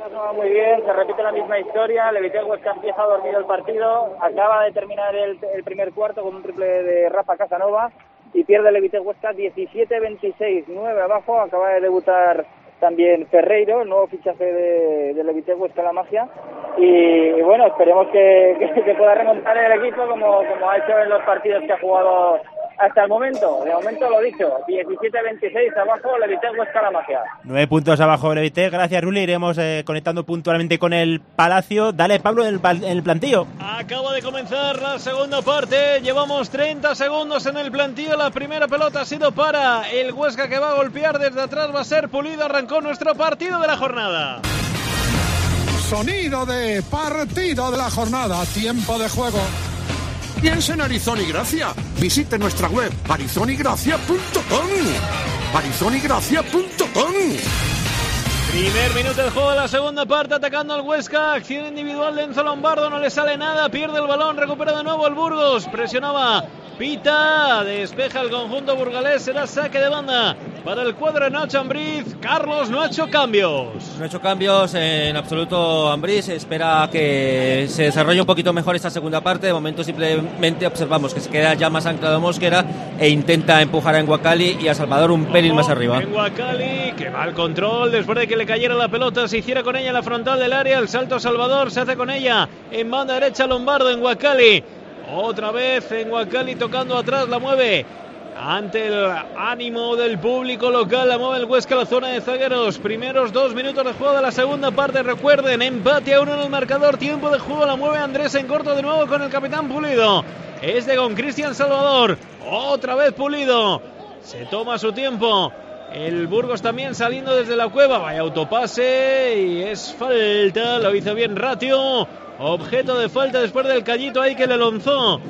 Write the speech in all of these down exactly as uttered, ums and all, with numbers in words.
no va muy bien, se repite la misma historia, Leviteg Huesca empieza dormido el partido, acaba de terminar el, el primer cuarto con un triple de Rafa Casanova y pierde Leviteg Huesca diecisiete veintiséis, nueve abajo, acaba de debutar también Ferreiro, el nuevo fichaje de, de Leviteg Huesca La Magia, y, y bueno, esperemos que, que, que pueda remontar el equipo como, como ha hecho en los partidos que ha jugado hasta el momento. De momento lo dicho, diecisiete veintiséis abajo, Leviteg Huesca La Magia. Nueve puntos abajo Leviteg, gracias Ruli, iremos eh, conectando puntualmente con el Palacio. Dale Pablo en el, en el plantillo. Acaba de comenzar la segunda parte, llevamos treinta segundos en el plantillo, la primera pelota ha sido para el Huesca que va a golpear desde atrás, va a ser Pulido, arrancó nuestro partido de la jornada. Sonido de partido de la jornada, tiempo de juego. Piensa en Arizona y Gracia. Visite nuestra web arizonigracia punto com. arizonigracia punto com. Primer minuto del juego de la segunda parte, atacando al Huesca, acción individual de Enzo Lombardo, no le sale nada, pierde el balón, recupera de nuevo el Burgos, presionaba Pita, despeja el conjunto burgalés, será saque de banda para el cuadro de Nacho Ambriz. Carlos, no ha hecho cambios. No ha hecho cambios en absoluto Ambriz, espera que se desarrolle un poquito mejor esta segunda parte. De momento simplemente observamos que se queda ya más anclado Mosquera e intenta empujar a Enguacali y a Salvador un pelín más arriba. Enguacali, que va al control después de que le cayera la pelota, se hiciera con ella en la frontal del área, el salto a Salvador, se hace con ella en banda derecha Lombardo. Enguacali, otra vez Enguacali tocando atrás, la mueve ante el ánimo del público local, la mueve el Huesca a la zona de zagueros. Primeros dos minutos de juego de la segunda parte, recuerden, empate a uno en el marcador, tiempo de juego, la mueve Andrés en corto de nuevo con el capitán Pulido, es de con Cristian Salvador, otra vez Pulido, se toma su tiempo. El Burgos también saliendo desde la cueva, vaya autopase y es falta, lo hizo bien Ratio, objeto de falta después del callito ahí que le lanzó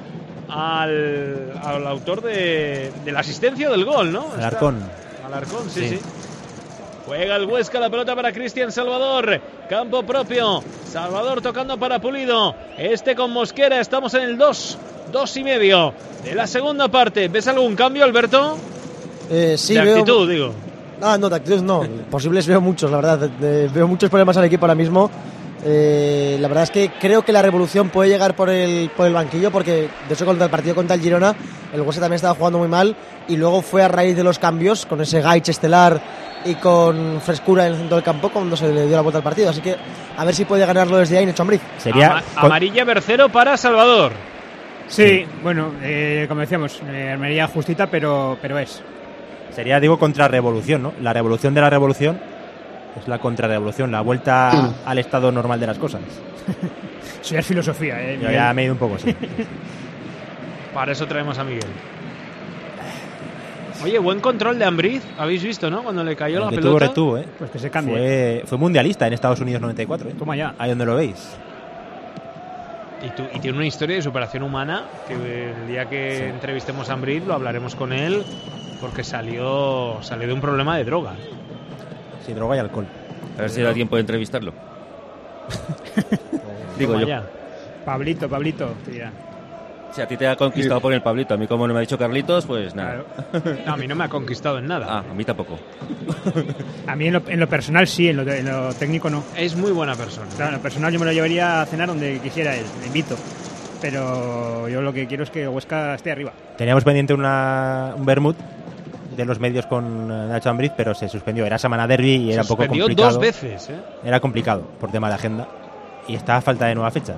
al, al autor de, de la asistencia del gol, ¿no? Alarcón. Alarcón, sí, sí, sí. Juega el Huesca, la pelota para Cristian Salvador, campo propio, Salvador tocando para Pulido, este con Mosquera, estamos en el dos, dos y medio de la segunda parte. ¿Ves algún cambio, Alberto? Eh, sí, de veo... actitud, digo. Ah, no, de actitud no. Posibles veo muchos, la verdad. Eh, veo muchos problemas al equipo ahora mismo. Eh, la verdad es que creo que la revolución puede llegar por el por el banquillo, porque de hecho contra el partido contra el Girona el Huesca también estaba jugando muy mal y luego fue a raíz de los cambios con ese Gaich estelar y con frescura en el centro del campo cuando se le dio la vuelta al partido. Así que a ver si puede ganarlo desde ahí Nacho Ambriz. Sería Ama- amarilla Bercero para Salvador. Sí, bueno, eh, como decíamos, eh, armería justita, pero, pero es. Sería, digo, contrarrevolución, ¿no? La revolución de la revolución es la contrarrevolución, la vuelta al estado normal de las cosas. Eso ya es filosofía, ¿eh? Yo ya me he ido un poco así. Para eso traemos a Miguel. Oye, buen control de Ambriz, habéis visto, ¿no? Cuando le cayó El la que pelota. tuvo retuvo, ¿eh? Pues que se cambie. Fue, fue mundialista en Estados Unidos noventa y cuatro, ¿eh? Toma ya. Ahí donde lo veis. Y, tu, y tiene una historia de superación humana que el día que sí. entrevistemos a Ambriz lo hablaremos con él, porque salió salió de un problema de droga. Sí, droga y alcohol. A ver si da tiempo de entrevistarlo. Digo yo. Ya. Pablito, Pablito, te dirá. Si a ti te ha conquistado por el Pablito, a mí como no me ha dicho Carlitos, pues nada. Claro. No, a mí no me ha conquistado en nada. Ah, a mí tampoco. A mí en lo, en lo personal sí, en lo, en lo técnico no. Es muy buena persona. Claro, en lo personal yo me lo llevaría a cenar donde quisiera él, le invito. Pero yo lo que quiero es que Huesca esté arriba. Teníamos pendiente una, un vermut de los medios con Nacho Ambriz, pero se suspendió. Era semana derbi y era un poco complicado. dos veces, ¿eh? Era complicado por tema de agenda y está a falta de nueva fecha.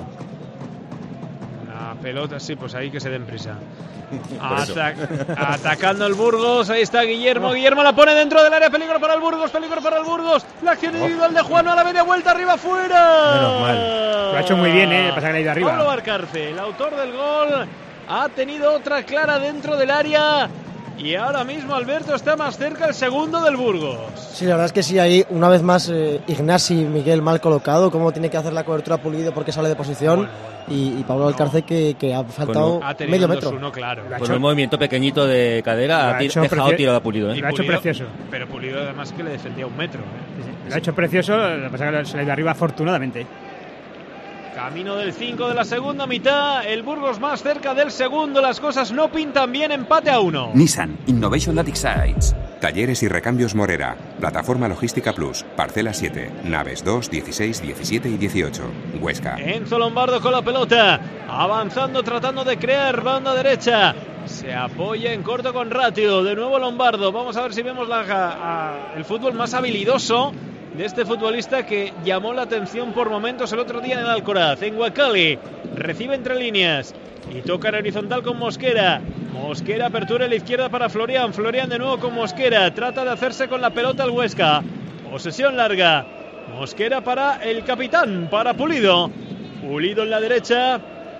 La pelota, sí, pues ahí que se den prisa. Atac atacando el Burgos, ahí está Guillermo. Oh. Guillermo la pone dentro del área, peligro para el Burgos, peligro para el Burgos. La acción individual oh. de Juan a la media vuelta, arriba, fuera. Menos mal. Lo ha hecho muy bien, ¿eh? Pasa que le ha ido arriba. Pablo Valcarce, el autor del gol, ha tenido otra clara dentro del área. Y ahora mismo Alberto está más cerca el segundo del Burgos. Sí, la verdad es que sí, ahí una vez más eh, Ignasi Miguel mal colocado, cómo tiene que hacer la cobertura Pulido porque sale de posición. Bueno, bueno. Y, y Pablo Valcarce no. que, que ha faltado ha medio metro. Uno, claro. Con un movimiento pequeñito de cadera ha, ha dejado tirado a Pulido. ¿eh? Lo ha hecho precioso. Pero Pulido además que le defendía un metro. ¿eh? Sí, sí. Lo ha hecho precioso, lo que pasa es que se le ha ido arriba afortunadamente. Camino del cinco de la segunda mitad, el Burgos más cerca del segundo, las cosas no pintan bien, empate a uno. Nissan Innovation That Excites. Talleres y Recambios Morera. Plataforma Logística Plus. Parcela siete. Naves dos, dieciséis, diecisiete y dieciocho. Huesca. Enzo Lombardo con la pelota. Avanzando, tratando de crear banda derecha. Se apoya en corto con Ratio. De nuevo Lombardo. Vamos a ver si vemos la, a, el fútbol más habilidoso de este futbolista que llamó la atención por momentos el otro día en el Alcoraz. En Huacali. Recibe entre líneas. Y toca en horizontal con Mosquera. Mosquera, apertura a la izquierda para Florian. Florian de nuevo con Mosquera. Trata de hacerse con la pelota el Huesca. Posesión larga. Mosquera para el capitán, para Pulido. Pulido en la derecha.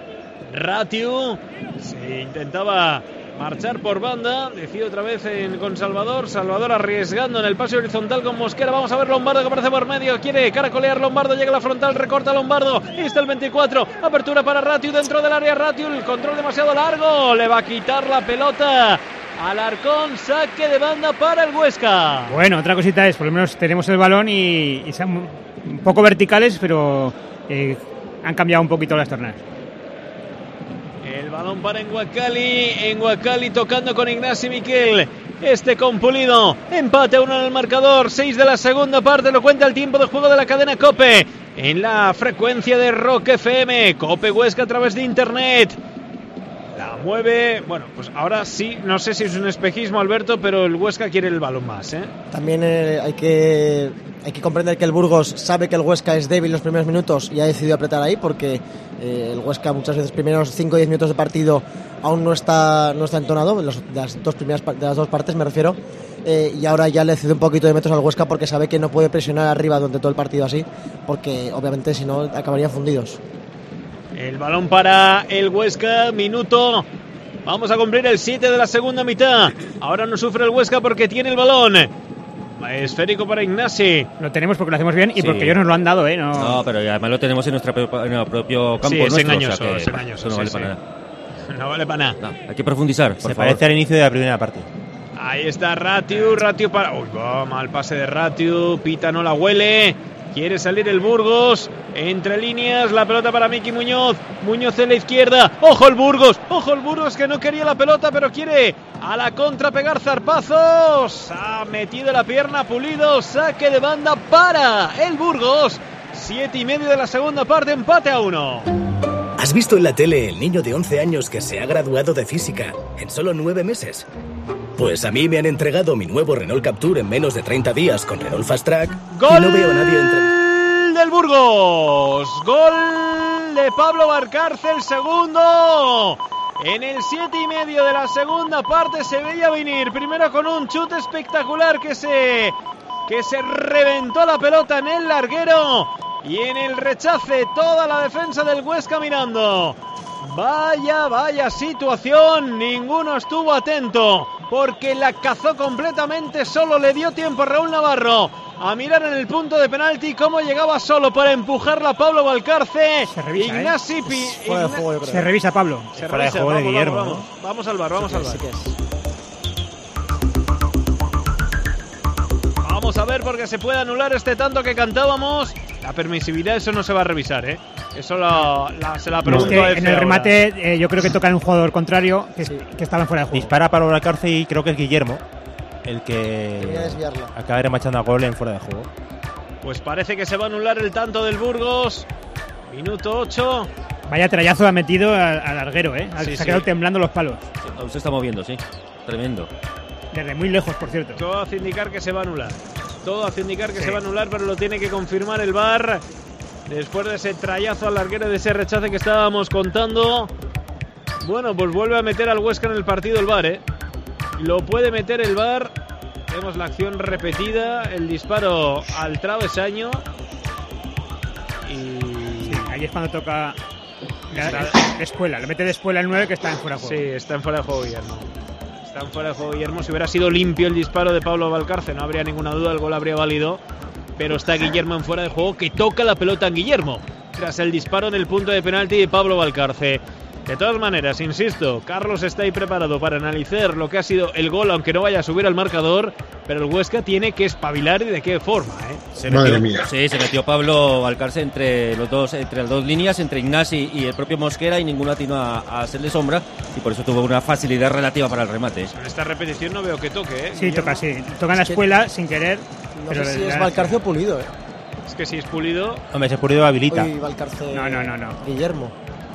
Ratio. Se intentaba marchar por banda. Decide otra vez en, con Salvador. Salvador arriesgando en el pase horizontal con Mosquera. Vamos a ver Lombardo que aparece por medio. Quiere caracolear Lombardo. Llega a la frontal. Recorta Lombardo. Ahí está el veinticuatro. Apertura para Ratio dentro del área. Ratio. El control demasiado largo. Le va a quitar la pelota. Alarcón, saque de banda para el Huesca. Bueno, otra cosita es, por lo menos tenemos el balón y, y son un poco verticales, pero eh, han cambiado un poquito las tornas. El balón para Enguacali, Enguacali tocando con Ignasi Miquel, este con Pulido, empate a uno en el marcador, seis de la segunda parte, lo cuenta el tiempo de juego de la cadena COPE, en la frecuencia de Rock F M, COPE Huesca a través de internet. La mueve, bueno, pues ahora sí, no sé si es un espejismo, Alberto, pero el Huesca quiere el balón más, ¿eh? También eh, hay que hay que comprender que el Burgos sabe que el Huesca es débil los primeros minutos y ha decidido apretar ahí porque eh, el Huesca muchas veces primeros cinco o diez minutos de partido aún no está no está entonado, los, de las dos primeras de las dos partes me refiero, eh, y ahora ya le cede un poquito de metros al Huesca porque sabe que no puede presionar arriba durante todo el partido así, porque obviamente si no acabarían fundidos. El balón para el Huesca, minuto. Vamos a cumplir el siete de la segunda mitad. Ahora no sufre el Huesca porque tiene el balón. Esférico para Ignasi. Lo tenemos porque lo hacemos bien y Sí. porque ellos nos lo han dado, ¿eh? No, No, pero además lo tenemos en, nuestra, en el propio campo. Sí, es nuestro, engañoso, o sea que, es engañoso, eso no sí, vale sí. para nada. No vale para nada. No, hay que profundizar, por Se favor. parece al inicio de la primera parte. Ahí está Ratio, Ratio para... Uy, va mal pase de Ratio, Pita no la huele. Quiere salir el Burgos, entre líneas, la pelota para Miki Muñoz, Muñoz en la izquierda, ojo el Burgos, ojo el Burgos que no quería la pelota pero quiere a la contra pegar zarpazos, ha metido la pierna Pulido, saque de banda para el Burgos, siete y medio de la segunda parte, empate a uno. ¿Has visto en la tele el niño de once años que se ha graduado de física en solo nueve meses? Pues a mí me han entregado mi nuevo Renault Captur en menos de treinta días con Renault Fast Track. ¡Gol! Y no veo a nadie entre... del Burgos! ¡Gol de Pablo Valcárcel, segundo! En el siete y medio de la segunda parte se veía venir, primero con un chute espectacular que se, que se reventó la pelota en el larguero y en el rechace toda la defensa del Huesca mirando. Vaya, vaya situación, ninguno estuvo atento porque la cazó completamente solo, le dio tiempo a Raúl Navarro a mirar en el punto de penalti cómo llegaba solo para empujarla a Pablo Valcarce. Se revisa, Ignasi ¿eh? Pi... Fuera de Igna... juego, yo creo. Se revisa Pablo. Se Fuera de revisa, juego de vamos, Guillermo, vamos, vamos. Vamos al bar, vamos al bar. Sí que es. Vamos a ver porque se puede anular este tanto que cantábamos. La permisividad, eso no se va a revisar, ¿eh? Eso la, la, se la Es pregunto que a en Efe el ahora. remate eh, yo creo que toca en un jugador contrario que, que estaba en fuera de juego. Dispara para la cárcel y creo que es Guillermo el Quería que desviarla. acaba remachando a gol en fuera de juego. Pues parece que se va a anular el tanto del Burgos. Minuto ocho. Vaya trayazo ha metido al, al larguero, ¿eh? Sí, se sí. ha quedado temblando los palos. Aún se está moviendo, sí. Tremendo. Desde muy lejos, por cierto. Todo hace indicar que se va a anular. Todo hace indicar que Sí. se va a anular, pero lo tiene que confirmar el V A R. Después de ese trayazo al larguero, de ese rechace que estábamos contando. Bueno, pues vuelve a meter al Huesca en el partido el V A R, ¿eh? Lo puede meter el V A R. Vemos la acción repetida, el disparo al travesaño. Y... Sí, ahí es cuando toca la, la- de espuela. Lo mete de espuela el nueve que está en fuera de Sí, juego. está en fuera de juego Guillermo. Está en fuera de juego Guillermo. Si hubiera sido limpio el disparo de Pablo Valcarce, no habría ninguna duda, el gol habría valido. Pero está Guillermo en fuera de juego, que toca la pelota en Guillermo tras el disparo en el punto de penalti de Pablo Valcarce. De todas maneras, insisto, Carlos está ahí preparado para analizar lo que ha sido el gol, aunque no vaya a subir al marcador, pero el Huesca tiene que espabilar y de qué forma, ¿eh? Se Madre metió, mía. Sí, se metió Pablo Valcarce entre los dos, entre las dos líneas, entre Ignasi y el propio Mosquera, y ninguno atinó a, a hacerle sombra, y por eso tuvo una facilidad relativa para el remate. En esta repetición no veo que toque, ¿eh? Sí, toca, sí. Toca en la escuela sin querer. No pero sé si la- es Valcarce o Pulido, ¿eh? Es que si es Pulido... Hombre, ese Pulido habilita. Uy, Valcarce. No, no, no, no. Guillermo.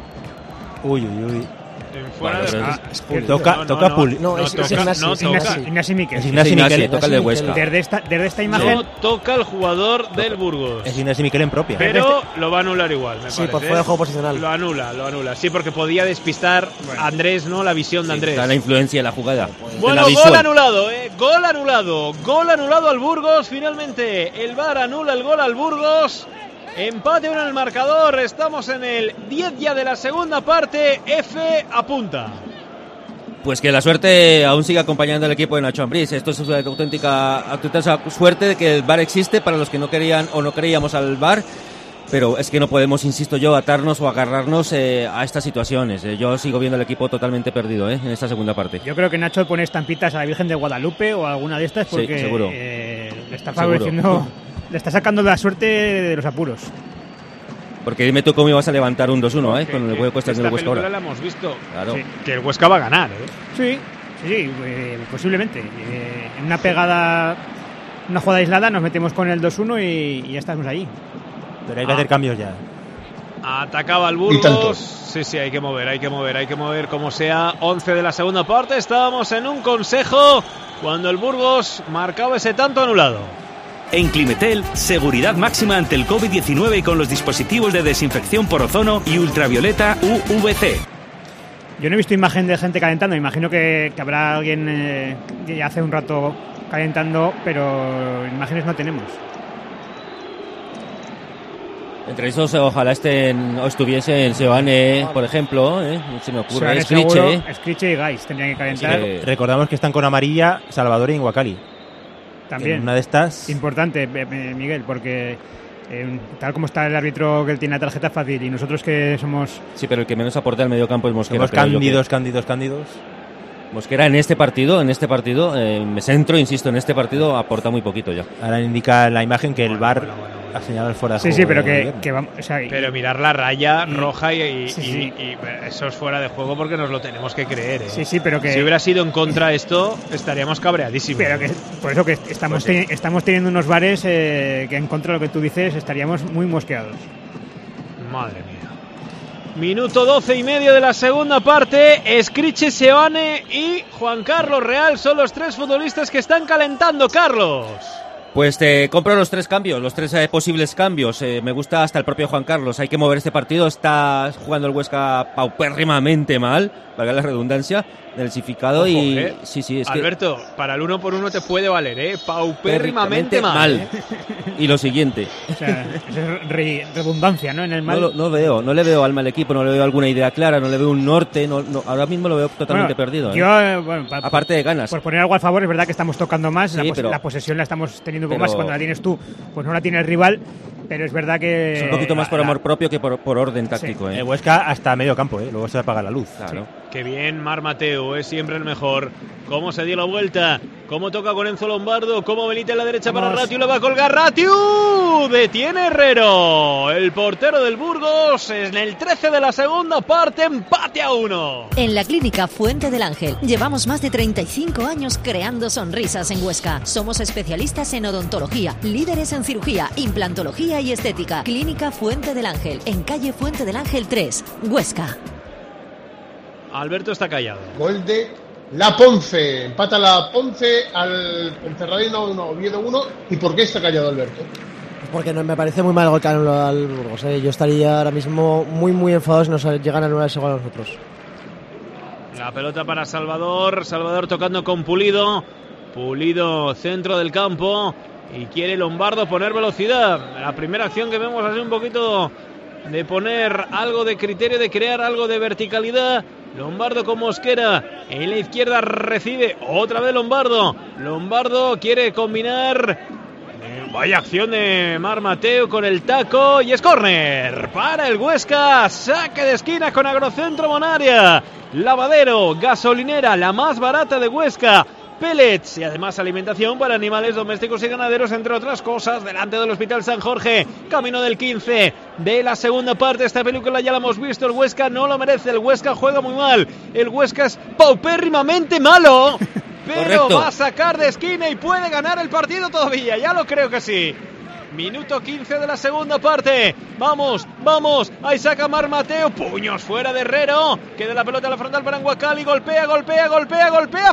Uy, uy, uy. En fuera Bueno, de... pero Ah, es que- Toca, no, no, toca no, Puli. No, es- es toca, Ignasi, no es toca. Ignasi. Ignasi Miquel. Es Ignasi Ignasi, Miquel. toca el de Ignasi Huesca. Miquel. Desde esta, desde esta imagen. No toca el jugador del Burgos. Es Ignasi Miquel en propia. Pero lo va a anular igual, me Sí, parece. por fuera de juego posicional. Lo anula, lo anula. Sí, porque podía despistar a Andrés, ¿no? La visión de Andrés. Está la influencia de la jugada. de Bueno, la gol visual. anulado, ¿eh? Gol anulado. Gol anulado al Burgos. Finalmente, el V A R anula el gol al Burgos. Empate uno en el marcador. Estamos en el diez ya de la segunda parte. F apunta. Pues que la suerte aún sigue acompañando al equipo de Nacho Ambriz. Esto es una auténtica, auténtica suerte de que el V A R existe para los que no querían o no creíamos al V A R. Pero es que no podemos, insisto yo, atarnos o agarrarnos eh, a estas situaciones. Eh, yo sigo viendo el equipo totalmente perdido eh, en esta segunda parte. Yo creo que Nacho pone estampitas a la Virgen de Guadalupe o a alguna de estas Sí, porque seguro. eh, le está Seguro. favoreciendo, le está sacando la suerte de los apuros. Porque dime tú cómo ibas a levantar un dos uno, ¿eh? Que- Con el que juego que está haciendo esta el Huesca película ahora. la hemos visto. Claro. Sí. Que el Huesca va a ganar, ¿eh? Sí, sí, sí, eh, posiblemente. Eh, en una pegada, una jugada aislada, nos metemos con el dos uno y, y ya estamos ahí. Pero hay que Ah. hacer cambios ya. Atacaba el Y tanto. Burgos. Sí, sí, hay que mover, hay que mover, hay que mover como sea. once de la segunda parte. Estábamos en un consejo cuando el Burgos marcaba ese tanto anulado. En Climetel, seguridad máxima ante el COVID diecinueve con los dispositivos de desinfección por ozono y ultravioleta U V C. Yo no he visto imagen de gente calentando, imagino que, que habrá alguien eh, que hace un rato calentando, pero imágenes no tenemos. Entre esos, ojalá estén o estuviesen Seoane, por ejemplo, ¿eh? Se me ocurre. Suárez Escriche, seguro, ¿eh? Escriche y Gais tendrían que calentar. Sí. Recordamos que están con amarilla Salvador y Inguacali. También. En una de estas. Importante, eh, eh, Miguel, porque eh, tal como está el árbitro que él tiene la tarjeta fácil y nosotros que somos... Sí, pero el que menos aporta al medio campo es Mosquera. Somos creo yo cándidos, que- cándidos, cándidos. Mosquera en este partido, en este partido, eh, me centro, insisto, en este partido aporta muy poquito ya. Ahora indica la imagen que el V A R ha señalado el fuera de Sí, juego. sí, pero de que, Guillermo. que vamos... O sea, Pero mirar la raya y- roja y, y- sí, y- sí. y eso es fuera de juego porque nos lo tenemos que creer, ¿eh? sí, sí, pero que... Si hubiera sido en contra esto, estaríamos cabreadísimos. Pero que por eso que estamos, Pues sí. te- estamos teniendo unos bares eh, que en contra de lo que tú dices estaríamos muy mosqueados. Madre mía. Minuto doce y medio de la segunda parte. Escriche, Seoane y Juan Carlos Real son los tres futbolistas que están calentando, Carlos. Pues te compro los tres cambios, los tres eh, posibles cambios. Eh, me gusta hasta el propio Juan Carlos. Hay que mover este partido. Está jugando el Huesca paupérrimamente mal, valga la redundancia, densificado. Ojo, y eh. sí, sí, es que Alberto, para el uno por uno te puede valer, ¿eh? Paupérrimamente mal. mal. ¿eh? Y lo siguiente, O sea, eso es re- redundancia, ¿no? En el no, mal. lo- no veo, no le veo alma al equipo, no le veo alguna idea clara, no le veo un norte. No, no, ahora mismo lo veo totalmente Bueno, perdido. ¿eh? Yo, eh, bueno, pa- Aparte de ganas. por poner algo al favor, es verdad que estamos tocando más, Sí, la, pos- pero- la posesión la estamos teniendo un poco pero- más, cuando la tienes tú, pues no la tiene el rival, pero es verdad que... Es un poquito más por la- amor propio que por, por orden táctico. El ¿eh? Huesca hasta medio campo, ¿eh? Luego se va a apagar la luz. Claro. Qué bien, Mar Mateo, es siempre el mejor. Cómo se dio la vuelta, cómo toca con Enzo Lombardo, cómo Benítez a la derecha Vamos. para Ratiu, la va a colgar Ratiu. Detiene Herrero, el portero del Burgos, en el trece de la segunda parte, empate a uno. En la Clínica Fuente del Ángel llevamos más de treinta y cinco años creando sonrisas en Huesca. Somos especialistas en odontología, líderes en cirugía, implantología y estética. Clínica Fuente del Ángel, en calle Fuente del Ángel tres, Huesca. Alberto está callado. Gol de La Ponce. Empata La Ponce al Ponferradina uno, Oviedo uno. ¿Y por qué está callado Alberto? Porque no, me parece muy mal el gol que anuló al Burgos. ¿eh? Yo estaría ahora mismo muy, muy enfadado si nos llegan a anular ese gol a nosotros. La pelota para Salvador, Salvador tocando con Pulido, Pulido centro del campo y quiere Lombardo poner velocidad. La primera acción que vemos es un poquito de poner algo de criterio, de crear algo de verticalidad. Lombardo con Mosquera, en la izquierda recibe otra vez Lombardo. Lombardo quiere combinar Vaya acción de Mar Mateo con el taco y es córner para el Huesca. Saque de esquina con Agrocentro Monaria. Lavadero, gasolinera, la más barata de Huesca. Pellets y además alimentación para animales domésticos y ganaderos, entre otras cosas, delante del Hospital San Jorge. Camino del quince de la segunda parte. Esta película ya la hemos visto. El Huesca no lo merece. El Huesca juega muy mal. El Huesca es paupérrimamente malo. Pero Correcto. Va a sacar de esquina y puede ganar el partido todavía. Ya lo creo que sí. Minuto quince de la segunda parte. Vamos, vamos. Ahí saca Mar Mateo. Puños fuera de Herrero. Queda la pelota a la frontal para Enguacali. Golpea, golpea, golpea, golpea.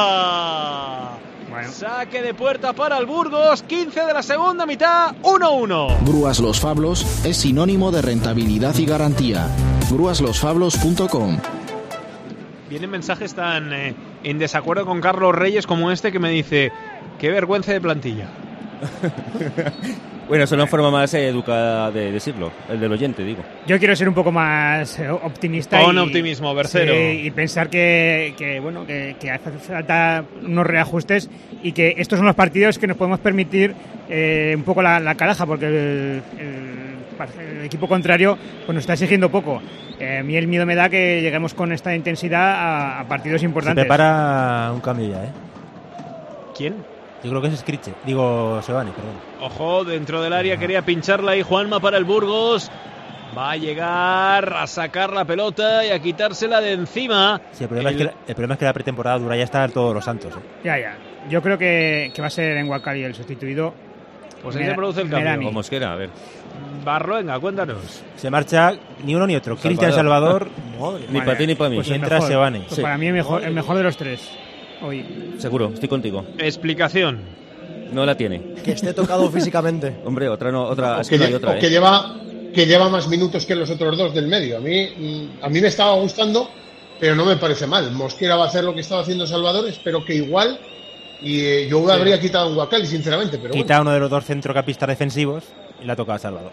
Fuera. Bueno. Saque de puerta para el Burgos. quince de la segunda mitad. uno uno. Grúas Los Fablos es sinónimo de rentabilidad y garantía. grúas los fablos punto com. Vienen mensajes tan eh, en desacuerdo con Carlos Reyes como este que me dice: qué vergüenza de plantilla. Bueno, es una forma más eh, educada de decirlo, el del oyente, digo. Yo quiero ser un poco más eh, optimista. Con y, optimismo, Bercero. Sí, y pensar que, que bueno, que, que hace falta unos reajustes y que estos son los partidos que nos podemos permitir eh, un poco la, la caraja, porque el, el, el equipo contrario pues nos está exigiendo poco. Eh, a mí el miedo me da que lleguemos con esta intensidad a, a partidos importantes. Se prepara un cambio ya, ¿eh? ¿Quién? Yo creo que es Scriche. Digo, Sebani, perdón. Ojo, dentro del área quería pincharla ahí Juanma para el Burgos. Va a llegar a sacar la pelota y a quitársela de encima. Sí, el problema, el... Es, que la, el problema es que la pretemporada dura ya está todos los santos. ¿eh? Ya, ya. Yo creo que, que va a ser Enguacali el sustituido. Pues ahí se produce el cambio. O Mosquera, a ver. Barroenga, cuéntanos. Se marcha ni uno ni otro. Cristian Salvador. Madre, ni para ti ni para mí. Pues entra Sebani. Pues sí. Para mí el mejor, el mejor de los tres. Hoy. Seguro, estoy contigo. Explicación. No la tiene. Que esté tocado físicamente. Hombre, otra no, otra. O Es que, que no hay otra. O ¿eh? que lleva que lleva más minutos que los otros dos del medio. A mí, a mí me estaba gustando, pero no me parece mal. Mosquera va a hacer lo que estaba haciendo Salvador. Espero que igual. Y eh, yo sí. habría quitado a Enguacali, sinceramente. Pero Quita bueno. uno de los dos centrocampistas defensivos y la toca a Salvador.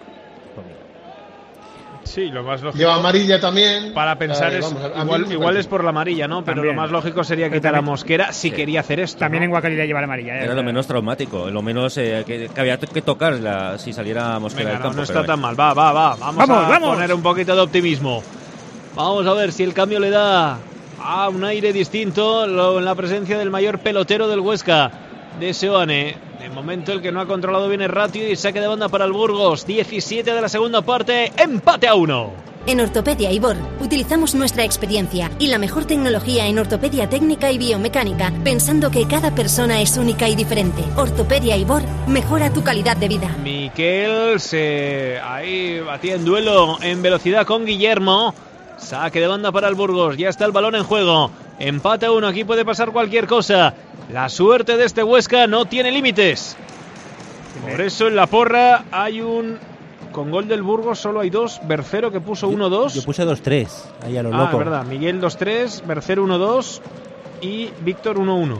Sí, lo más lógico. Lleva amarilla también. Para pensar, eh, es, vamos, a, igual, igual es por la amarilla, ¿no? Pero también. Lo más lógico sería quitar también, a Mosquera si sí. quería hacer esto. También ¿no? en Guacalidad lleva la amarilla. ¿eh? Era lo menos traumático, lo menos eh, que, que había que tocar la, si saliera Mosquera Venga, del campo. No, no está tan mal, va, va, va. Vamos, vamos a vamos. poner un poquito de optimismo. Vamos a ver si el cambio le da a un aire distinto lo, en la presencia del mayor pelotero del Huesca, de Seoane. De momento el que no ha controlado bien el ratio y saque de banda para el Burgos. diecisiete de la segunda parte, empate a uno. En Ortopedia Ibor utilizamos nuestra experiencia y la mejor tecnología en ortopedia técnica y biomecánica, pensando que cada persona es única y diferente. Ortopedia Ibor mejora tu calidad de vida. Miquel se ahí batía en duelo en velocidad con Guillermo. Saque de banda para el Burgos, ya está el balón en juego. Empate a uno, aquí puede pasar cualquier cosa. La suerte de este Huesca no tiene límites. Por eso en la porra hay un... Con gol del Burgos solo hay dos. Bercero que puso uno dos. Yo, yo puse dos tres. Ahí a lo ah, loco. Ah, verdad. Miguel dos tres, Bercero uno dos y Víctor uno uno.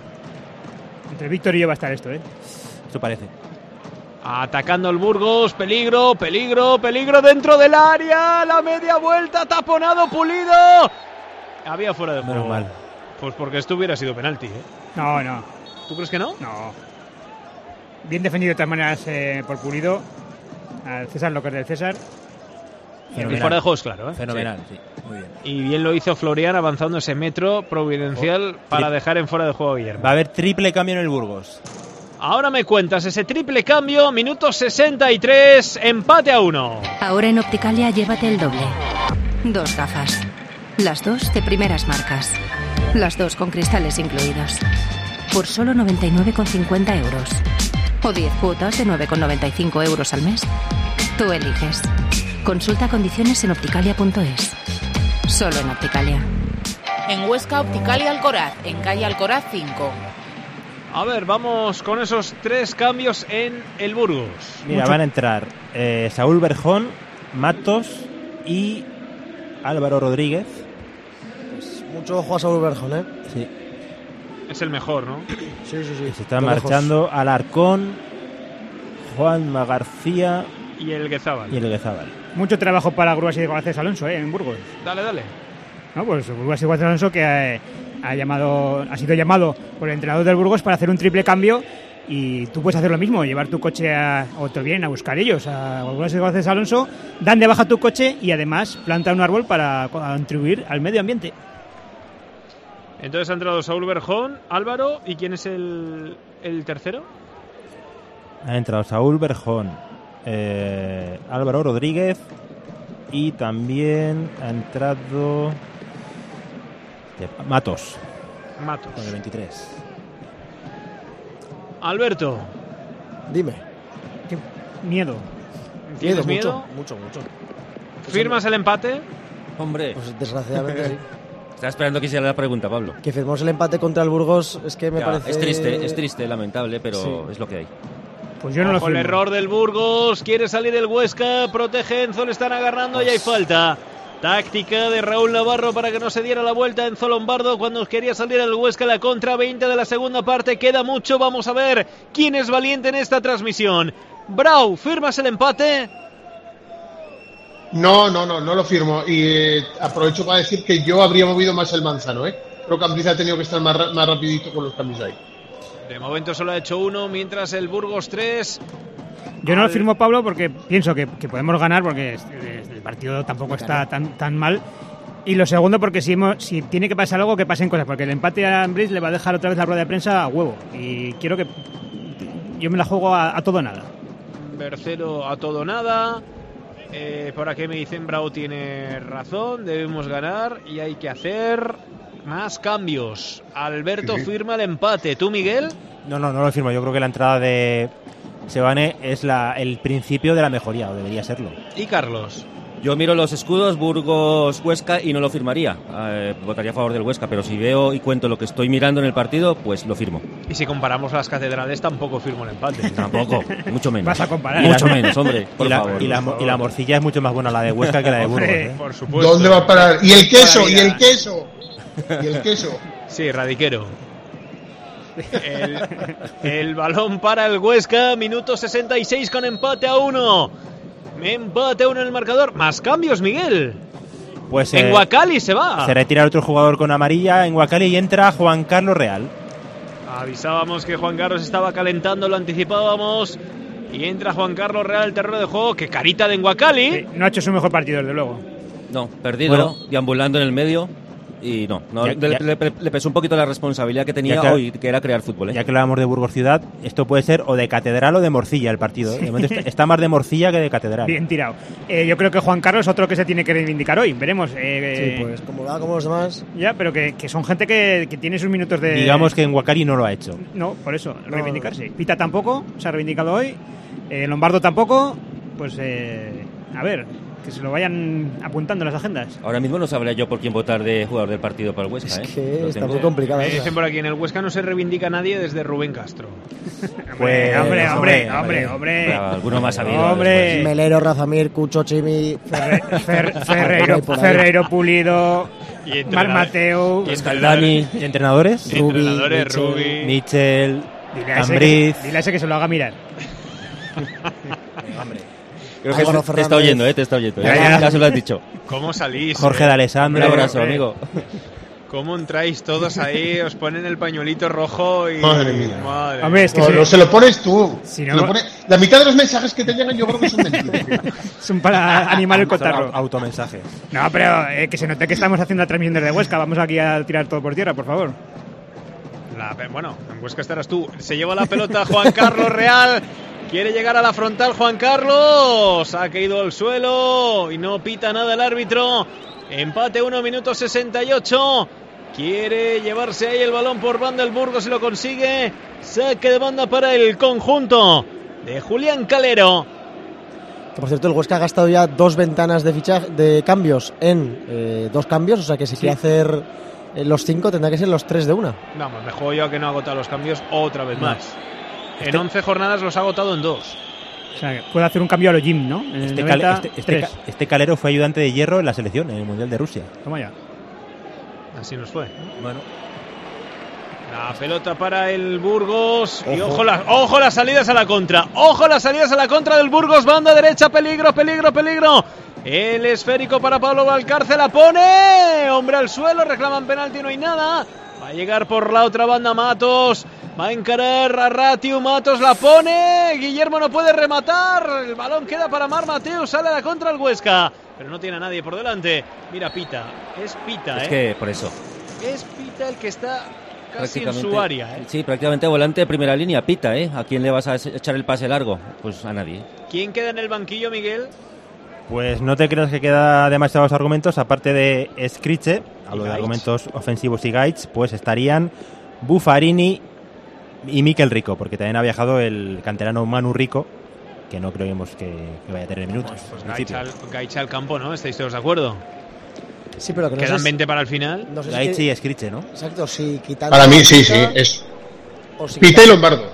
Entre Víctor y yo va a estar esto, ¿eh? Eso parece. Atacando el Burgos. Peligro, peligro, peligro dentro del área. La media vuelta, taponado, Pulido. Había fuera de juego. Menos mal. Pues porque esto hubiera sido penalti, ¿eh? No, no. ¿Tú crees que no? No. Bien defendido de todas maneras eh, por Pulido. Al César lo que es del César. Y fuera de juegos, claro, ¿eh? Fenomenal, sí. sí. Muy bien. Y bien lo hizo Florian avanzando ese metro providencial oh, para dejar en fuera de juego a Guillermo. Va a haber triple cambio en el Burgos. Ahora me cuentas ese triple cambio, minuto sesenta y tres, empate a uno. Ahora en Opticalia llévate el doble. Dos gafas. Las dos de primeras marcas. Las dos con cristales incluidos. Por solo noventa y nueve con cincuenta euros. O diez cuotas de nueve con noventa y cinco euros al mes. Tú eliges. Consulta condiciones en opticalia punto es. Solo en Opticalia. En Huesca, Opticalia Alcoraz, en calle Alcoraz cinco. A ver, vamos con esos tres cambios en el Burgos. Mira, Mucho... van a entrar eh, Saúl Berjón, Matos y Álvaro Rodríguez. Pues mucho ojo a Saúl Berjón, ¿eh? Sí. Es el mejor, ¿no? Sí, sí, sí. Se están marchando Alarcón, Juanma García y el Guezábal. Y el Guezábal. Mucho trabajo para Grúas y González Alonso, ¿eh? En Burgos. Dale, dale. No, pues Grúas y González Alonso que ha, ha llamado, ha sido llamado por el entrenador del Burgos para hacer un triple cambio y tú puedes hacer lo mismo, llevar tu coche a, o te vienen a buscar ellos, a algunas veces Alonso, dan de baja tu coche y además plantan un árbol para contribuir al medio ambiente. Entonces ha entrado Saúl Berjón, Álvaro, ¿y quién es el, el tercero? Ha entrado Saúl Berjón, eh, Álvaro Rodríguez y también ha entrado Matos. Matos. Con el veintitrés. Alberto. Dime. Qué miedo. ¿Tienes miedo? miedo? Mucho, mucho. mucho. ¿Firmas el empate? Hombre. Pues desgraciadamente sí. Estaba esperando que hiciera la pregunta, Pablo. Que firmamos el empate contra el Burgos es que me Ya, parece... Es triste, es triste, lamentable, pero Sí. es lo que hay. Pues yo no lo Ojo, el firmo. error del Burgos, quiere salir el Huesca, protege Enzo, le están agarrando y hay falta. Táctica de Raúl Navarro para que no se diera la vuelta Enzo Lombardo cuando quería salir el Huesca, la contra veinte de la segunda parte, queda mucho, vamos a ver quién es valiente en esta transmisión. Brau, ¿firmas el empate? No, no, no, no lo firmo. Y eh, aprovecho para decir que yo habría movido más el Manzano, ¿eh? Creo que Ambriz ha tenido que estar más, ra- más rapidito con los cambios ahí. De momento solo ha hecho uno, mientras el Burgos tres. Yo no Al- lo firmo, Pablo, porque pienso que, que podemos ganar, porque el partido tampoco está tan, tan mal. Y lo segundo, porque si, hemos, si tiene que pasar algo, que pasen cosas, porque el empate a Ambriz le va a dejar otra vez la rueda de prensa a huevo. Y quiero que yo me la juego a, a todo o nada. Bercero a todo nada. Eh, por aquí me dicen Brau tiene razón, debemos ganar y hay que hacer más cambios. Alberto Sí. firma el empate. ¿Tú, Miguel? No, no, no lo firmo. Yo creo que la entrada de Sebane es la, el principio de la mejoría, o debería serlo. ¿Y Carlos? Yo miro los escudos, Burgos, Huesca, y no lo firmaría. Eh, votaría a favor del Huesca, pero si veo y cuento lo que estoy mirando en el partido, pues lo firmo. Y si comparamos las catedrales, tampoco firmo el empate. Tampoco, mucho menos. Vas a comparar. Mucho menos, hombre, por y, la, favor. y, la, y la morcilla es mucho más buena la de Huesca que la de Burgos. ¿eh? Por supuesto. ¿Dónde va a parar? Y el queso, y Maravilla. el queso. Y el queso. Sí, radiquero. El, el balón para el Huesca, minuto sesenta y seis con empate a uno. Empate a uno en el marcador. Más cambios, Miguel. Pues En eh, Huacali se va. se retira el otro jugador con amarilla en Huacali y entra Juan Carlos Real. Avisábamos que Juan Carlos estaba calentando, lo anticipábamos. Y entra Juan Carlos Real al terreno de juego. ¡Qué carita de Huacali! Sí, no ha hecho su mejor partido, desde luego. No, perdido, Bueno. deambulando en el medio. Y no, no Ya- le, ya- le- le pesó un poquito la responsabilidad que tenía Ya que- hoy, que era crear fútbol. ¿eh? Ya que hablábamos de Burgos Ciudad, esto puede ser o de catedral o de morcilla el partido. ¿eh? De momento está, está más de morcilla que de catedral. Bien tirado. Eh, yo creo que Juan Carlos es otro que se tiene que reivindicar hoy. Veremos. eh, Sí, pues como va como los demás. Ya, pero que, que son gente que, que tiene sus minutos de... Digamos que en Huacali no lo ha hecho. No, por eso, reivindicarse. Pita tampoco, se ha reivindicado hoy. Eh, Lombardo tampoco. Pues, eh, a ver, que se lo vayan apuntando en las agendas. Ahora mismo no sabría yo por quién votar de jugador del partido para el Huesca. Es ¿eh? que Lo está tengo. muy complicado. Me esa. dicen por aquí, en el Huesca no se reivindica nadie desde Rubén Castro. Pues, hombre, hombre, hombre, hombre, hombre. Pero alguno más ha habido Hombre. Melero, Razamir, Cucho, Chimi. Ferre- Fer- Ferreiro, Por ahí. Ferreiro Pulido, Y Mar entrenador- Mateo. y Escaldani. ¿Y entrenadores? Y entrenadores, Mitchell, Rubi. Michel, Dile a, ese Ambriz. que, dile a ese que se lo haga mirar. Creo que Álvaro te, te está Fernández. oyendo, ¿eh? Te está oyendo. Ya, Ya, ya. ya se lo has dicho. ¿Cómo salís? Jorge eh? de Un Alessandro. abrazo, hombre. amigo. ¿Cómo entráis todos ahí? Os ponen el pañuelito rojo y... Madre mía. Madre Hombre, es que No, se- no, se lo pones tú. Si Se no- lo pone- La mitad de los mensajes que te llegan yo creo que son mentiras. son para animar el Son cotarro. au- automensajes. No, pero eh, que se note que estamos haciendo la transmisión desde Huesca. Vamos aquí a tirar todo por tierra, por favor. La pe- bueno, en Huesca estarás tú. Se lleva la pelota Juan Carlos Real. Quiere llegar a la frontal Juan Carlos. Ha caído al suelo y no pita nada el árbitro. Empate uno, minuto sesenta y ocho. Quiere llevarse ahí el balón por banda el Burgos y lo consigue. Saque de banda para el conjunto de Julián Calero. Que por cierto, el Huesca ha gastado ya dos ventanas de fichaje, de cambios en eh, dos cambios. O sea que si quiere hacer eh, los cinco, tendrá que ser los tres de una. Vamos, me juego yo a que no ha agotado los cambios otra vez No. más. En once jornadas los ha agotado en dos. O sea, que puede hacer un cambio a lo Jim, ¿no? En el Este, cal- noventa, este- este tres. ca- este calero fue ayudante de hierro en la selección, en el Mundial de Rusia. Toma ya. Así nos fue. Bueno, La pelota para el Burgos. Y Ojo. ojo, la- ojo las salidas a la contra. Ojo las salidas a la contra del Burgos. Banda derecha. Peligro, peligro, peligro. El esférico para Pablo Valcarce. La pone. Hombre al suelo. Reclaman penalti. No hay nada. Va a llegar por la otra banda Matos. Va a encarar a Ratiu. Matos la pone. Guillermo no puede rematar. El balón queda para Marc Mateu. Sale a la contra el Huesca. Pero no tiene a nadie por delante. Mira, Pita. Es Pita, es ¿eh? que por eso. Es Pita el que está casi en su área, ¿eh? Sí, prácticamente volante de primera línea. Pita, ¿eh? ¿A quién le vas a echar el pase largo? Pues a nadie. ¿Quién queda en el banquillo, Miguel? Pues no te creas que queda demasiados argumentos, aparte de Scriche, hablo de argumentos ofensivos y guides, pues estarían Buffarini y Mikel Rico, porque también ha viajado el canterano Manu Rico, que no creemos que, que vaya a tener minutos. Pues, pues Gaich, al, Gaich al campo, ¿no? ¿Estáis todos de acuerdo? Sí, pero que no ¿Quedan sé veinte para el final? No sé Gaich si y Scriche, ¿no? Exacto, si quitando... Para mí sí, sí, es si Pita y Lombardo.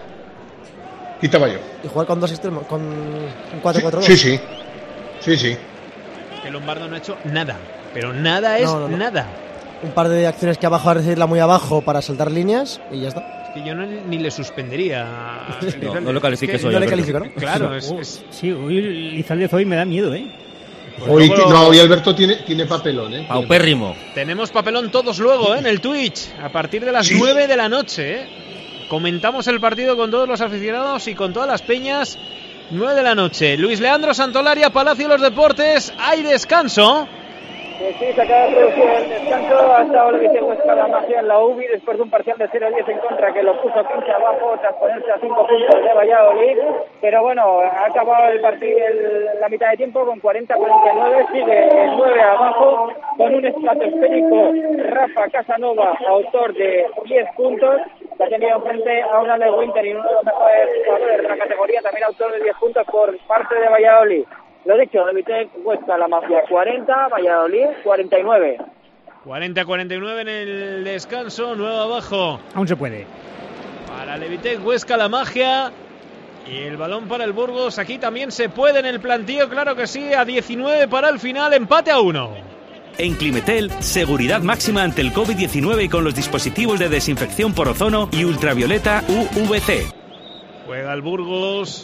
Quitaba yo. Y jugar con dos extremos, con un cuatro cuatro dos. Sí, sí. Sí, sí. Que Lombardo no ha hecho nada, pero nada es no, no, no. nada. Un par de acciones que abajo a recibirla muy abajo para saltar líneas y ya está. Es que yo no, ni le suspendería. no, no lo califiques es que hoy. No le califico, ¿no? Claro, es, es... Sí, hoy Lizalde hoy me da miedo, ¿eh? Pues hoy, luego... No, hoy Alberto tiene, tiene papelón, ¿eh? Paupérrimo. Tenemos papelón todos luego, ¿eh? En el Twitch, a partir de las sí. nueve de la noche, ¿eh? Comentamos el partido con todos los aficionados y con todas las peñas. nueve de la noche. Luis Leandro Santolaria, Palacio de los Deportes. Hay descanso. Sí, sí, se acaba de producir el descanso. Ha estado el Huesca la magia en la U B I después de un parcial de cero a diez en contra que lo puso quince abajo tras ponerse a cinco puntos de Valladolid. Pero bueno, ha acabado el partido el, la mitad de tiempo con cuarenta a cuarenta y nueve. Sigue el nueve abajo con un estratosférico Rafa Casanova, autor de diez puntos. Que ha tenido enfrente a un Alex Winter y uno de los mejores jugadores de la categoría, también autor de diez puntos por parte de Valladolid. Lo dicho, Levitec Huesca la Mafia cuarenta, Valladolid cuarenta y nueve. cuarenta a cuarenta y nueve en el descanso, nueve abajo. Aún se puede. Para Levitec Huesca la Magia. Y el balón para el Burgos. Aquí también se puede en el plantío, claro que sí. A diecinueve para el final, empate a uno. En Climetel, seguridad máxima ante el COVID diecinueve con los dispositivos de desinfección por ozono y ultravioleta U V C. Juega el Burgos.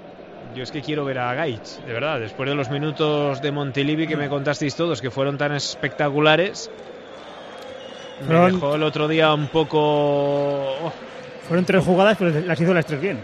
Yo es que quiero ver a Gaich, de verdad, después de los minutos de Montilivi que me contasteis todos, que fueron tan espectaculares. Me fueron, dejó el otro día un poco... Oh. Fueron tres jugadas, pero las hizo las tres bien.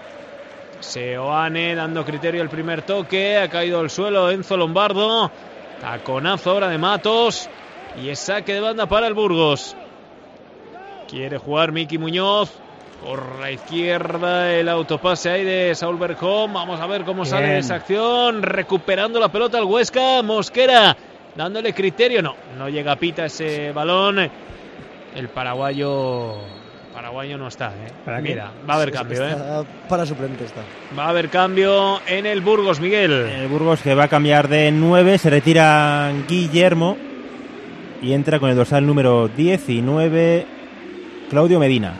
Seoane dando criterio al primer toque, ha caído al suelo Enzo Lombardo. Taconazo ahora de Matos. Y es saque de banda para el Burgos. Quiere jugar Miki Muñoz. Por la izquierda el autopase ahí de Saúl Berjón. Vamos a ver cómo Bien. sale esa acción. Recuperando la pelota al Huesca. Mosquera dándole criterio. No, no llega a Pita ese balón. El paraguayo... Paraguayo no está, ¿eh? Mira, va a haber cambio, ¿eh? Para suplente está. Va a haber cambio en el Burgos, Miguel. El Burgos que va a cambiar de nueve. Se retira Guillermo. Y entra con el dorsal número diecinueve, Claudio Medina.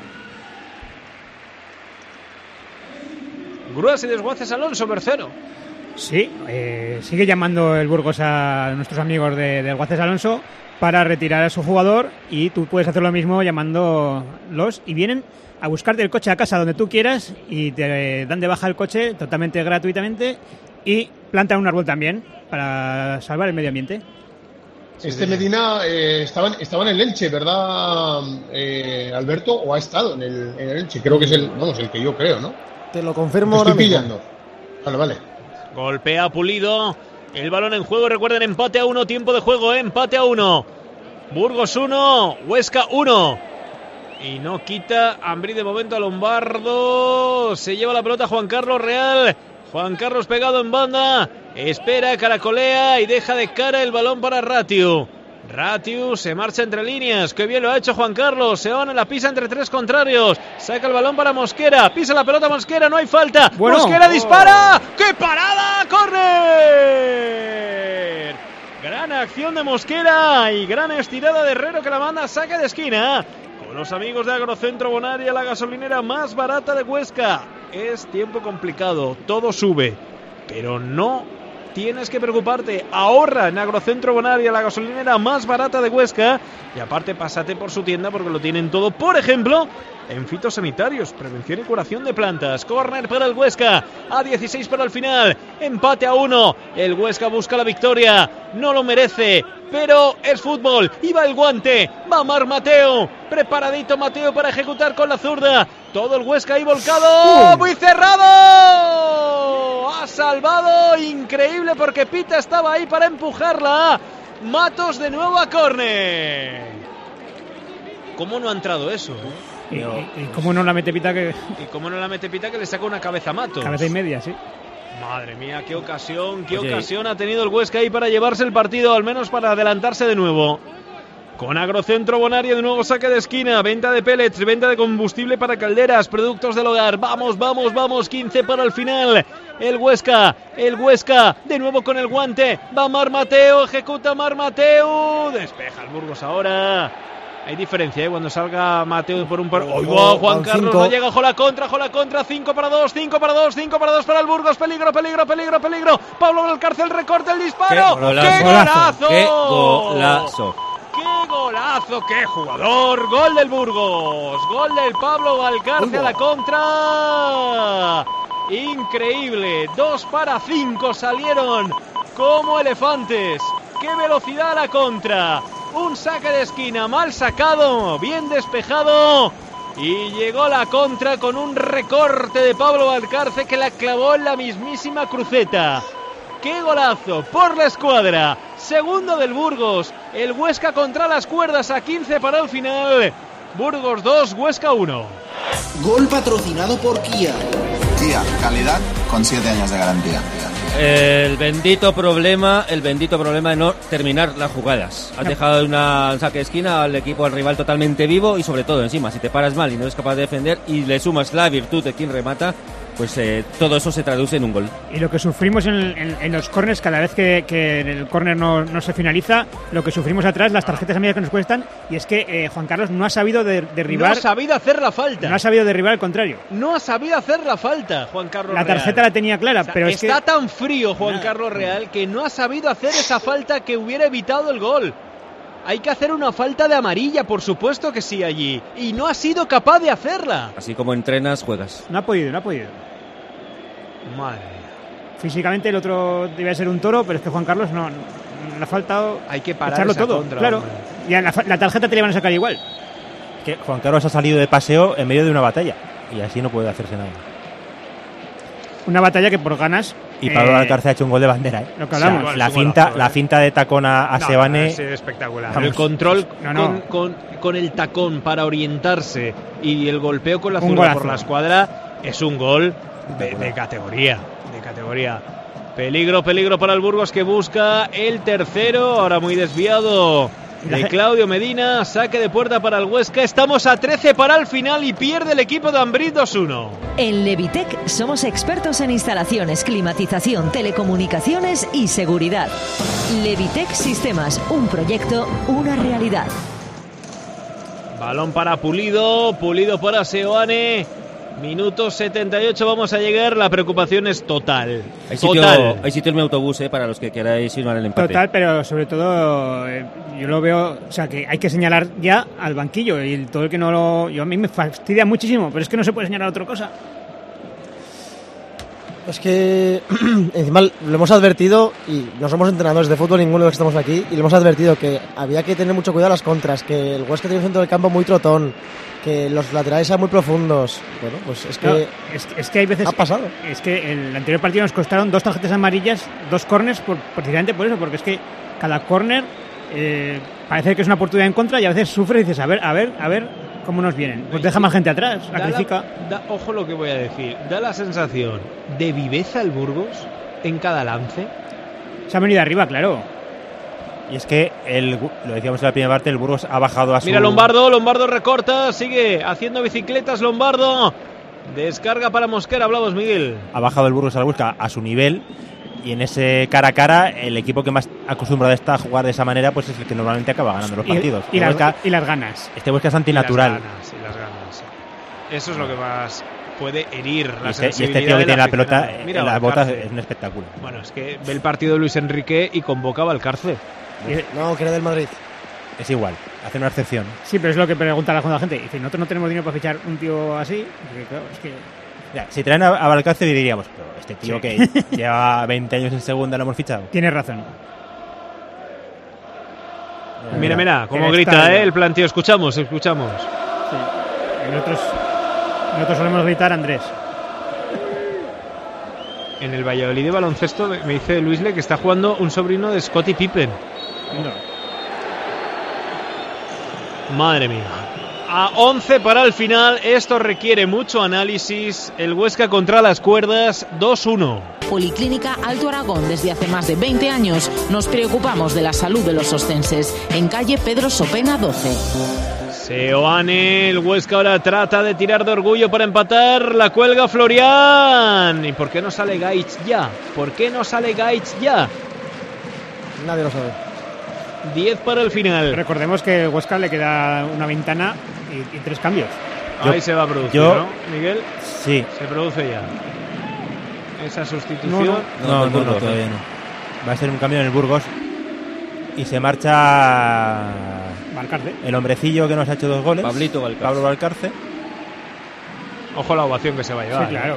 Grúas y desguaces Alonso, Bercero. Sí, eh, sigue llamando el Burgos a nuestros amigos de, de Desguaces Alonso para retirar a su jugador, y tú puedes hacer lo mismo llamándolos, y vienen a buscarte el coche a casa donde tú quieras y te dan de baja el coche totalmente gratuitamente y plantan un árbol también para salvar el medio ambiente. Este Medina eh, estaba, estaba en el Elche, ¿verdad, eh, Alberto? ¿O ha estado en el, en el Elche? Creo que es el, vamos, el que yo creo, ¿no? Te lo confirmo Te ahora estoy mismo. pillando. Vale, vale. Golpea Pulido. El balón en juego. Recuerden, empate a uno. Tiempo de juego, ¿eh? Empate a uno. Burgos uno. Huesca uno. Y no quita Ambrí de momento a Lombardo. Se lleva la pelota Juan Carlos Real. Juan Carlos pegado en banda. Espera, caracolea y deja de cara el balón para Ratiu. Ratiu se marcha entre líneas. Qué bien lo ha hecho Juan Carlos. Se van en la pisa entre tres contrarios. Saca el balón para Mosquera. Pisa la pelota Mosquera. No hay falta. Bueno. Mosquera dispara. Oh. ¡Qué parada! ¡Córner! Gran acción de Mosquera y gran estirada de Herrero que la manda a saque de esquina. Con los amigos de Agrocentro Bonaria, la gasolinera más barata de Huesca. Es tiempo complicado. Todo sube. Pero no tienes que preocuparte, ahorra en Agrocentro Bonaria, la gasolinera más barata de Huesca, y aparte pásate por su tienda porque lo tienen todo, por ejemplo, en fitosanitarios, prevención y curación de plantas. Córner para el Huesca, a dieciséis para el final, empate a uno, el Huesca busca la victoria, no lo merece, pero es fútbol. Y va el guante, va Marc Mateo, preparadito Mateo para ejecutar con la zurda. Todo el Huesca ahí volcado, uh. muy cerrado. Ha salvado, increíble, porque Pita estaba ahí para empujarla. Matos de nuevo a córner. ¿Cómo no ha entrado eso? ¿Y, y, y cómo no la mete Pita que...? ¿Y cómo no la mete Pita que le saca una cabeza a Matos? Cabeza y media, sí. Madre mía, qué ocasión, qué Oye. ocasión ha tenido el Huesca ahí para llevarse el partido, al menos para adelantarse de nuevo. Con Agrocentro Bonaria, de nuevo saque de esquina, venta de pellets, venta de combustible para calderas, productos del hogar. Vamos, vamos, vamos, quince para el final. El Huesca, el Huesca, de nuevo con el guante. Va Marc Mateo, ejecuta Marc Mateo. Despeja el Burgos ahora. Hay diferencia, ¿eh? Cuando salga Mateo por un par... ¡Oh, oh, Juan Carlos! cinco. No llega, ojo la contra, ojo la contra. cinco para dos, cinco para dos, cinco para dos para el Burgos. Peligro, peligro, peligro, peligro. Pablo Valcárcel, recorta el disparo. ¡Qué golazo! ¡Qué golazo! ¡Qué golazo! ¡Qué golazo! ¡Qué jugador! ¡Gol del Burgos! ¡Gol del Pablo Valcárcel a la contra! ¡Increíble! Dos para cinco salieron como elefantes. ¡Qué velocidad a la contra! Un saque de esquina mal sacado, bien despejado. Y llegó la contra con un recorte de Pablo Valcárcel que la clavó en la mismísima cruceta. ¡Qué golazo por la escuadra! Segundo del Burgos. El Huesca contra las cuerdas a quince para el final. Burgos dos, Huesca uno. Gol patrocinado por Kia. Kia, calidad con siete años de garantía. El bendito problema, el bendito problema de no terminar las jugadas. Has dejado una saque de esquina al equipo, al rival totalmente vivo y sobre todo encima, si te paras mal y no eres capaz de defender y le sumas la virtud de quien remata, pues eh, todo eso se traduce en un gol. Y lo que sufrimos en, en, en los córners, cada vez que, que el córner no, no se finaliza, lo que sufrimos atrás, las tarjetas amarillas que nos cuestan, y es que eh, Juan Carlos no ha sabido de, derribar... No ha sabido hacer la falta. No ha sabido derribar al contrario. No ha sabido hacer la falta, Juan Carlos La tarjeta Real. la tenía clara, O sea, pero es está que... tan frío Juan Nada. Carlos Real que no ha sabido hacer esa falta que hubiera evitado el gol. Hay que hacer una falta de amarilla, por supuesto que sí, allí. Y no ha sido capaz de hacerla. Así como entrenas, juegas. No ha podido, no ha podido. Madre. Físicamente el otro debía ser un toro, pero es que Juan Carlos no, no le ha faltado Hay que parar echarlo esa todo. contra, claro. hombre. Y a la, la tarjeta te la van a sacar igual. Que Juan Carlos ha salido de paseo en medio de una batalla y así no puede hacerse nada. Una batalla que por ganas... Y Pablo eh, Valcárcel ha hecho un gol de bandera, ¿eh? Lo que hablamos. O sea, la, finta, la finta de tacón a, a No, Sebane... ha sido espectacular. Vamos. El control No, no. Con, con, con el tacón para orientarse y el golpeo con la Un zurda golazo. por la escuadra es un gol de, de categoría. De categoría. Peligro, peligro para el Burgos que busca el tercero. Ahora muy desviado de Claudio Medina. Saque de puerta para el Huesca. Estamos a trece para el final y pierde el equipo de Ambriz dos uno. En Levitec somos expertos en instalaciones, climatización, telecomunicaciones y seguridad. Levitec Sistemas, un proyecto, una realidad. Balón para Pulido, Pulido para Seoane. Minuto setenta y ocho, vamos a llegar. La preocupación es total. Hay sitio, Total. hay sitio en mi autobús, eh, para los que queráis ir al empate. Total, pero sobre todo eh, yo lo veo, o sea, que hay que señalar ya al banquillo y todo el que no lo... Yo a mí me fastidia muchísimo, pero es que no se puede señalar otra cosa. Es que encima lo hemos advertido y no somos entrenadores de fútbol ninguno de los que estamos aquí y lo hemos advertido que había que tener mucho cuidado a las contras, que el Huesca tiene un centro del campo muy trotón, que los laterales sean muy profundos. Bueno, pues es que, No, es, es que hay veces... ha pasado. Es que el anterior partido nos costaron dos tarjetas amarillas, dos córners, por, precisamente por eso, porque es que cada córner eh, parece que es una oportunidad en contra y a veces sufre y dices, a ver, a ver, a ver cómo nos vienen. Pues deja más gente atrás, Da sacrifica. la- da- ojo lo que voy a decir. Da la sensación de viveza el Burgos en cada lance. Se ha venido arriba, claro. Y es que, el, lo decíamos en la primera parte, el Burgos ha bajado a su... Mira Lombardo, Lombardo recorta, sigue haciendo bicicletas Lombardo. Descarga para Mosquera, hablamos Miguel. Ha bajado el Burgos al Huesca a su nivel y en ese cara a cara el equipo que más acostumbrado está a jugar de esa manera pues es el que normalmente acaba ganando los Y, partidos. y El las, Huesca- y las ganas. este Huesca es antinatural. Y las ganas, y las ganas. Eso es lo que más puede herir Y la este, y este sensibilidad tío que del tiene la pelota aficionado. Mira, en las botas Valcárcel. es un espectáculo. Bueno, es que ve el partido de Luis Enrique y convoca a Valcárcel. No, que era del Madrid. Es igual, hace una excepción. Sí, pero es lo que pregunta la gente. Dice, nosotros no tenemos dinero para fichar un tío así. Porque, claro, es que... Ya, si traen a, a Valcárcel diríamos, pero este tío Sí. que lleva veinte años en segunda lo hemos fichado. Tienes razón. Mira, mira, cómo el grita estadio. ¿eh? el plantío. Escuchamos, escuchamos. Sí. Nosotros, nosotros solemos gritar Andrés. En el Valladolid de baloncesto me dice Luisle que está jugando un sobrino de Scottie Pippen. No. Madre mía. A once para el final. Esto requiere mucho análisis. El Huesca contra las cuerdas. dos uno. Policlínica Alto Aragón. Desde hace más de veinte años nos preocupamos de la salud de los ostenses. En calle Pedro Sopena doce. Seoane, el Huesca ahora trata de tirar de orgullo para empatar. La cuelga Florian. ¿Y por qué no sale Gaich ya? ¿Por qué no sale Gaich ya? Nadie lo sabe. diez para el final. Recordemos que el Huesca le queda una ventana y, y tres cambios. Ahí Yo- se va a producir, yo- ¿no, Miguel? Sí. Se produce ya. Esa sustitución. No, no, no, no, todavía no. Va a ser un cambio en el Burgos. Y se marcha Valcarce. el hombrecillo que nos ha hecho dos goles. Pablito Valcarce. Pablo Valcarce. Ojo la ovación que se va a llevar. Sí, claro.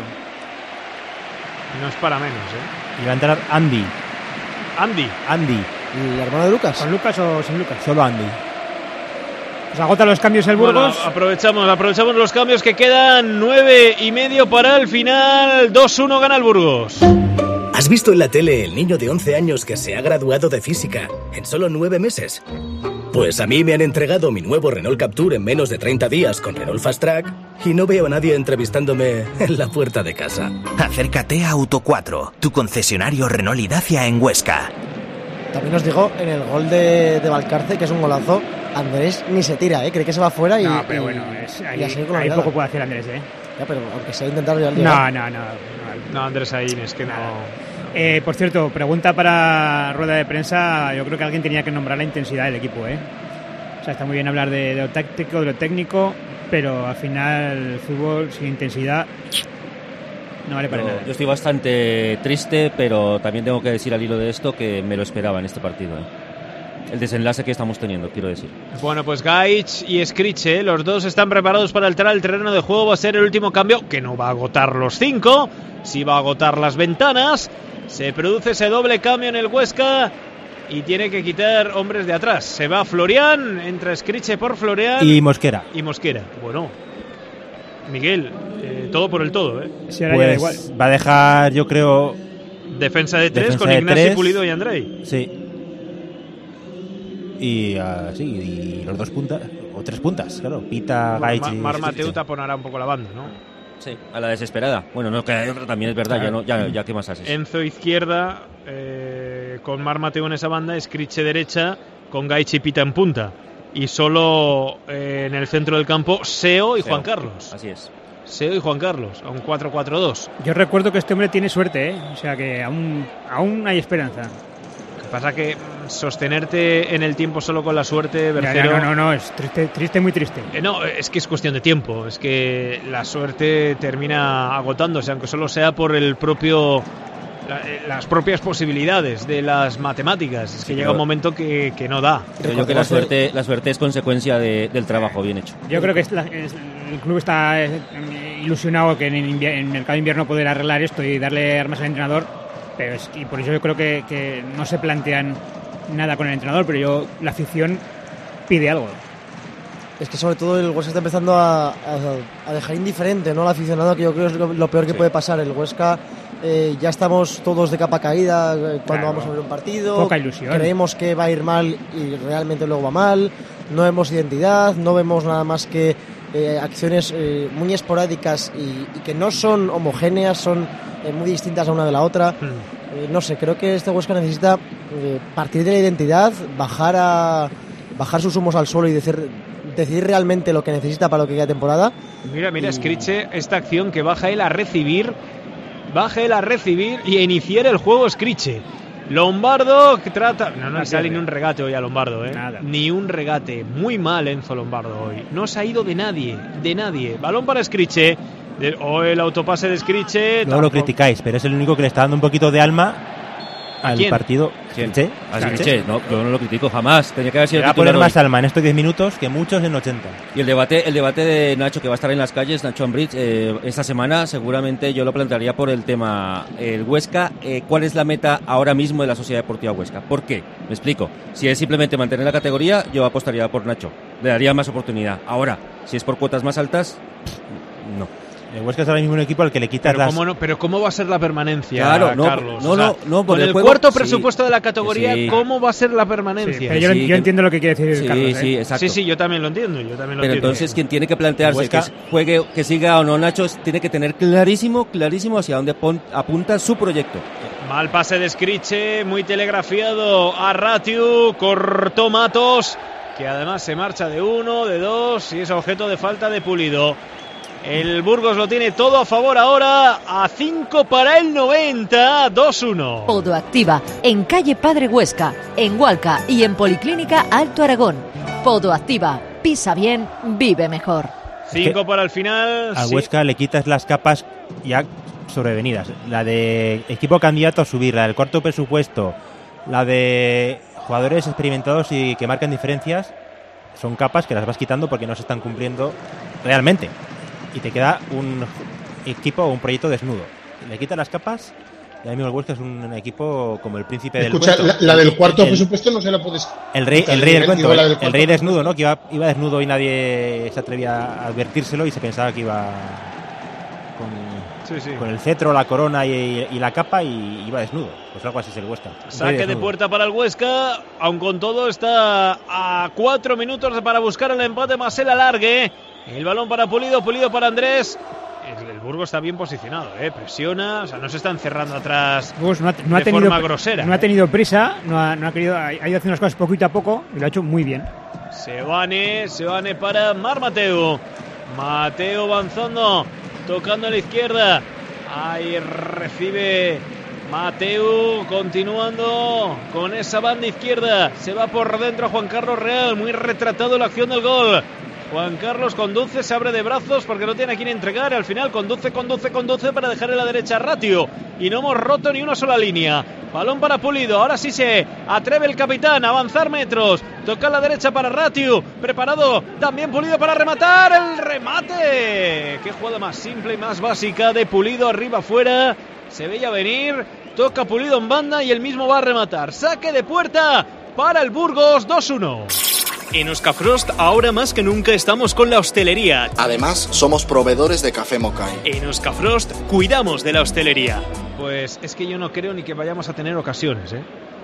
No es para menos, ¿eh? Y va a entrar Andy. Andy. Andy. ¿Y el hermano de Lucas? ¿Con Lucas o sin Lucas? Solo Andy. ¿Os agota los cambios el Burgos? Bueno, aprovechamos, aprovechamos los cambios que quedan. Nueve y medio para el final. dos uno gana el Burgos. ¿Has visto en la tele el niño de once años que se ha graduado de física en solo nueve meses? Pues a mí me han entregado mi nuevo Renault Captur en menos de treinta días con Renault Fast Track y no veo a nadie entrevistándome en la puerta de casa. Acércate a Auto cuatro, tu concesionario Renault y Dacia en Huesca. También os digo, en el gol de, de Valcarce, que es un golazo, Andrés ni se tira, ¿eh? Cree que se va fuera y... No, pero y- bueno, es, y ahí, a seguir con la ahí mirada. poco puede hacer Andrés, ¿eh? Ya, pero aunque sea intentar ya No, no, no. No, Andrés Aín, es que no. Eh, por cierto, pregunta para rueda de prensa. Yo creo que alguien tenía que nombrar la intensidad del equipo, ¿eh? O sea, está muy bien hablar de, de lo táctico, de lo técnico, pero al final el fútbol sin intensidad no vale para Yo, nada. yo estoy bastante triste, pero también tengo que decir al hilo de esto que me lo esperaba en este partido. ¿eh? El desenlace que estamos teniendo, quiero decir. Bueno, pues Gaich y Scriche, los dos están preparados para entrar al terreno de juego. Va a ser el último cambio, que no va a agotar los cinco, sí va a agotar las ventanas. Se produce ese doble cambio en el Huesca y tiene que quitar hombres de atrás. Se va Florian, entra Scriche por Florian. Y Mosquera. Y Mosquera. Bueno, Miguel, eh, todo por el todo, ¿eh? Pues va a dejar, yo creo... Defensa de tres defensa con de Ignacio tres. Pulido y Andrei. Sí. Y uh, sí, y los dos puntas, o tres puntas, claro. Pita, Bueno, Gaich Ma- y Mar Scriche. Mateu taponará un poco la banda, ¿no? Sí, a la desesperada. Bueno, no, que hay otra también es verdad, ya, no, ya, ya qué más haces. Enzo izquierda, eh, con Mar Mateo en esa banda, Scriche derecha, con Gaich y Pita en punta. Y solo eh, en el centro del campo, Seo y Seo. Juan Carlos. Así es. Seo y Juan Carlos, a un cuatro cuatro dos. Yo recuerdo que este hombre tiene suerte, ¿eh? O sea que aún, aún hay esperanza. Lo que pasa que mm, sostenerte en el tiempo solo con la suerte, Ya, Bercero... ya, no, no, no, es triste, triste, muy triste. Eh, no, es que es cuestión de tiempo. Es que la suerte termina agotándose, aunque solo sea por el propio... la- eh, las propias posibilidades de las matemáticas. Es que Sí, llega pero- un momento que, que no da. Creo yo que la suerte, la suerte es consecuencia de- del trabajo bien hecho. Yo creo que es la- es- el club está eh, ilusionado que en, invier- en el mercado de invierno poder arreglar esto y darle armas al entrenador, pero es, y por eso yo creo que, que no se plantean nada con el entrenador, pero yo la afición pide algo. Es que sobre todo el Huesca está empezando a, a- a dejar indiferente, ¿no?, al aficionado, que yo creo que es lo, lo peor que Sí. puede pasar. El Huesca eh, ya estamos todos de capa caída eh, cuando Claro. vamos a ver un partido. Poca ilusión. Creemos que va a ir mal y realmente luego va mal. No vemos identidad, no vemos nada más que eh, acciones eh, muy esporádicas y, y que no son homogéneas, son eh, muy distintas a una de la otra. Eh, no sé, creo que este Huesca necesita eh, partir de la identidad, bajar a bajar sus humos al suelo y decir, decidir realmente lo que necesita para lo que queda de temporada. Mira, mira, Y- Scriche, esta acción que baja él a recibir, baja él a recibir y a iniciar el juego Scriche. Lombardo que trata... No, no le sale ni un regate hoy a Lombardo, ¿eh? Nada. Ni un regate. Muy mal Enzo Lombardo hoy. No se ha ido de nadie, de nadie. Balón para Scriche. De- O el autopase de Scriche. Luego lo criticáis, pero es el único que le está dando un poquito de alma al quién? partido. ¿Quién? ¿A Skriche? No, yo no lo critico jamás. Tenía que haber sido Va a titular poner más hoy. alma en estos diez minutos que muchos en ochenta. Y el debate, el debate de Nacho, que va a estar en las calles, Nacho Ambriz, eh, esta semana seguramente yo lo plantearía por el tema el Huesca. Eh, ¿Cuál es la meta ahora mismo de la Sociedad Deportiva Huesca? ¿Por qué? Me explico. Si es simplemente mantener la categoría, yo apostaría por Nacho. Le daría más oportunidad. Ahora, si es por cuotas más altas, no. El Huesca es ahora mismo un equipo al que le quitas Pero las... cómo, no, pero ¿cómo va a ser la permanencia, Claro, no, Carlos? no, O sea, no, no, por con el el juego, cuarto sí, presupuesto de la categoría, sí. ¿cómo va a ser la permanencia? Sí, pero yo, Sí, yo que- entiendo lo que quiere decir Sí, Carlos. ¿eh? sí, exacto. Sí, sí, yo también lo entiendo, yo también lo Pero entiendo. entonces quien tiene que plantearse Huesca- que juegue, que siga o no Nacho, tiene que tener clarísimo, clarísimo hacia dónde pon- apunta su proyecto. Mal pase de Skriche, muy telegrafiado a Ratiu, cortó Matos, que además se marcha de uno, de dos y es objeto de falta de Pulido. El Burgos lo tiene todo a favor ahora, a cinco para el noventa, dos uno. Podoactiva, en calle Padre Huesca, en Hualca y en Policlínica Alto Aragón. Podoactiva, pisa bien, vive mejor. cinco para el final. A sí. Huesca le quitas las capas ya sobrevenidas. La de equipo candidato a subir, la del cuarto presupuesto, la de jugadores experimentados y que marcan diferencias, son capas que las vas quitando porque no se están cumpliendo realmente. Y te queda un equipo o un proyecto desnudo. Le quitas las capas y ahora mismo el Huesca es un equipo como el príncipe del Escucha, cuento. la, la del cuarto El- presupuesto no se la puedes... El rey, el quitar, rey del digo, cuento, la el, del el cuarto rey desnudo, ¿no? Que iba, iba desnudo y nadie se atrevía a advertírselo y se pensaba que iba con, Sí, sí. con el cetro, la corona y, y la capa y iba desnudo. Pues algo así es el Huesca. Un rey Saque de desnudo. puerta para el Huesca, aun con todo está a cuatro minutos para buscar el empate más el alargue. El balón para Pulido, Pulido para Andrés. El, el Burgos está bien posicionado, ¿eh? Presiona, o sea, no se está encerrando atrás Burgos no ha, no ha de tenido, forma grosera. no ha ¿eh? tenido prisa, no ha, no ha querido, ha, ha ido haciendo las cosas poquito a poco y lo ha hecho muy bien. Sebane, Sebane para Mar Mateo. Mateo avanzando, tocando a la izquierda. Ahí recibe Mateo, continuando con esa banda izquierda. Se va por dentro a Juan Carlos Real, muy retratado la acción del gol. Juan Carlos conduce, se abre de brazos porque no tiene a quién entregar. Al final conduce, conduce, conduce para dejar en la derecha a Ratio. Y no hemos roto ni una sola línea. Balón para Pulido. Ahora sí se atreve el capitán a avanzar metros. Toca a la derecha para Ratio. Preparado también Pulido para rematar. El remate. Qué jugada más simple y más básica de Pulido. Arriba afuera. Se veía venir. Toca Pulido en banda y él mismo va a rematar. Saque de puerta para el Burgos. dos uno. En Oscafrost ahora más que nunca estamos con la hostelería. Además, somos proveedores de café Mokai. En Oscafrost cuidamos de la hostelería. Pues es que yo no creo ni que vayamos a tener ocasiones, ¿eh?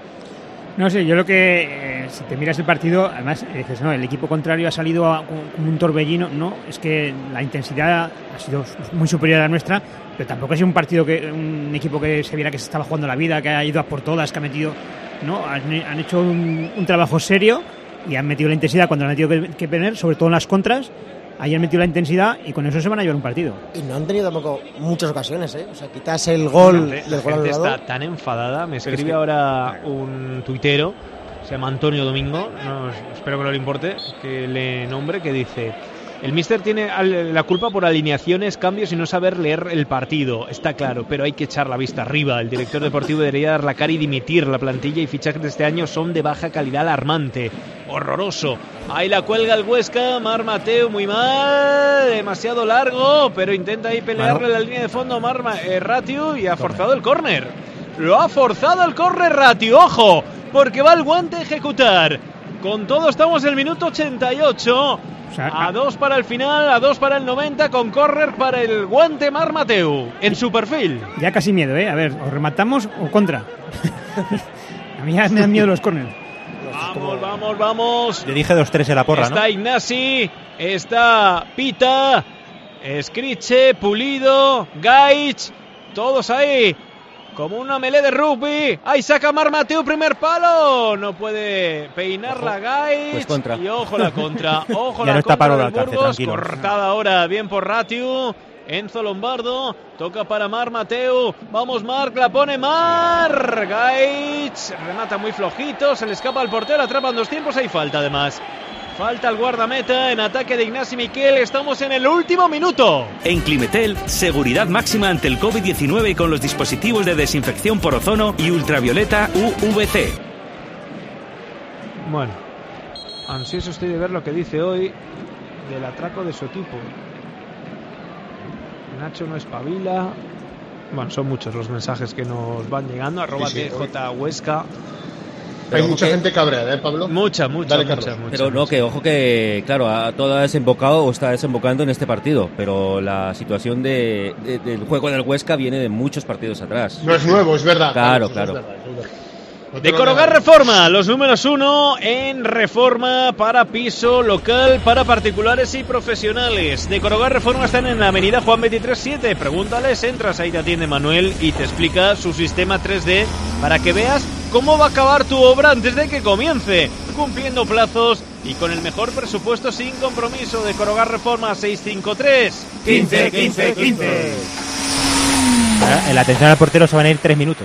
No sé, yo lo que, eh, si te miras el partido, además eh, dices, no, el equipo contrario ha salido a- como un torbellino, no, es que la intensidad ha sido muy superior a la nuestra, pero tampoco ha sido un partido, que un equipo que se viera que se estaba jugando la vida, que ha ido a por todas, que ha metido, no, han, han hecho un, un trabajo serio y han metido la intensidad cuando han tenido que, que tener, sobre todo en las contras. Ahí han metido la intensidad y con eso se van a llevar un partido. Y no han tenido tampoco muchas ocasiones, ¿eh? O sea, quitas el gol La del gente gol anulado. está tan enfadada. Me Pero escribe es que- ahora un tuitero, se llama Antonio Domingo, no, espero que no le importe que le nombre, que dice: el míster tiene al- la culpa por alineaciones, cambios y no saber leer el partido, está claro, pero hay que echar la vista arriba. El director deportivo debería dar la cara y dimitir. La plantilla y fichajes de este año son de baja calidad alarmante, horroroso. Ahí la cuelga el Huesca, Mar Mateo muy mal, demasiado largo, pero intenta ahí pelearle Bueno. la línea de fondo Mar Ma- eh, Ratiu y ha forzado el córner. Lo ha forzado el córner Ratiu, ojo, porque va el guante a ejecutar. Con todo estamos en el minuto ochenta y ocho. A dos para el final, a dos para el noventa, con córner para el guante Mar Mateu en su perfil. Ya casi miedo, ¿eh? A ver, o rematamos o contra. A mí ya me dan miedo los córneres. Vamos, vamos, vamos. Le dije dos tres en la porra, Está ¿no? Ignasi, está Pita, Skriche, Pulido, Gaich, todos ahí, como una melee de rugby. Ahí saca Mar Mateu, primer palo. No puede peinar la Gaich. Pues contra. Y ojo la contra, ojo Ya la no está contra Pablo del al alcance, Burgos. tranquilo. Cortada ahora, bien por Ratiu. Enzo Lombardo, toca para Mar Mateu. Vamos Marc, la pone Mar. Gaich remata muy flojito, se le escapa al portero, atrapan dos tiempos, hay falta además. Falta el guardameta en ataque de Ignasi Miquel. Estamos en el último minuto. En Climetel, seguridad máxima ante el COVID diecinueve con los dispositivos de desinfección por ozono y ultravioleta U V C. Bueno, ansioso estoy de ver lo que dice hoy del atraco de su equipo. Nacho no espabila. Bueno, son muchos los mensajes que nos van llegando. Arroba Sí, sí, T J Huesca. Hay mucha que... gente cabreada, ¿eh, Pablo? Mucha, mucha, Dale, mucha, mucha. Pero no, que ojo que, claro, a, todo ha desembocado o está desembocando en este partido, pero la situación de, de, del juego del Huesca viene de muchos partidos atrás. No es nuevo, es verdad. Claro, Carlos, claro. Es verdad, es verdad. No De Corogar Reforma, los números uno en reforma para piso local, para particulares y profesionales. De Corogar Reforma están en la avenida Juan veintitrés siete. Pregúntales, entras, ahí te atiende Manuel y te explica su sistema tres D para que veas cómo va a acabar tu obra antes de que comience, cumpliendo plazos y con el mejor presupuesto sin compromiso. De Corogar Reforma, seis cinco tres, quince, quince, quince. En la atención al portero se van a ir tres minutos.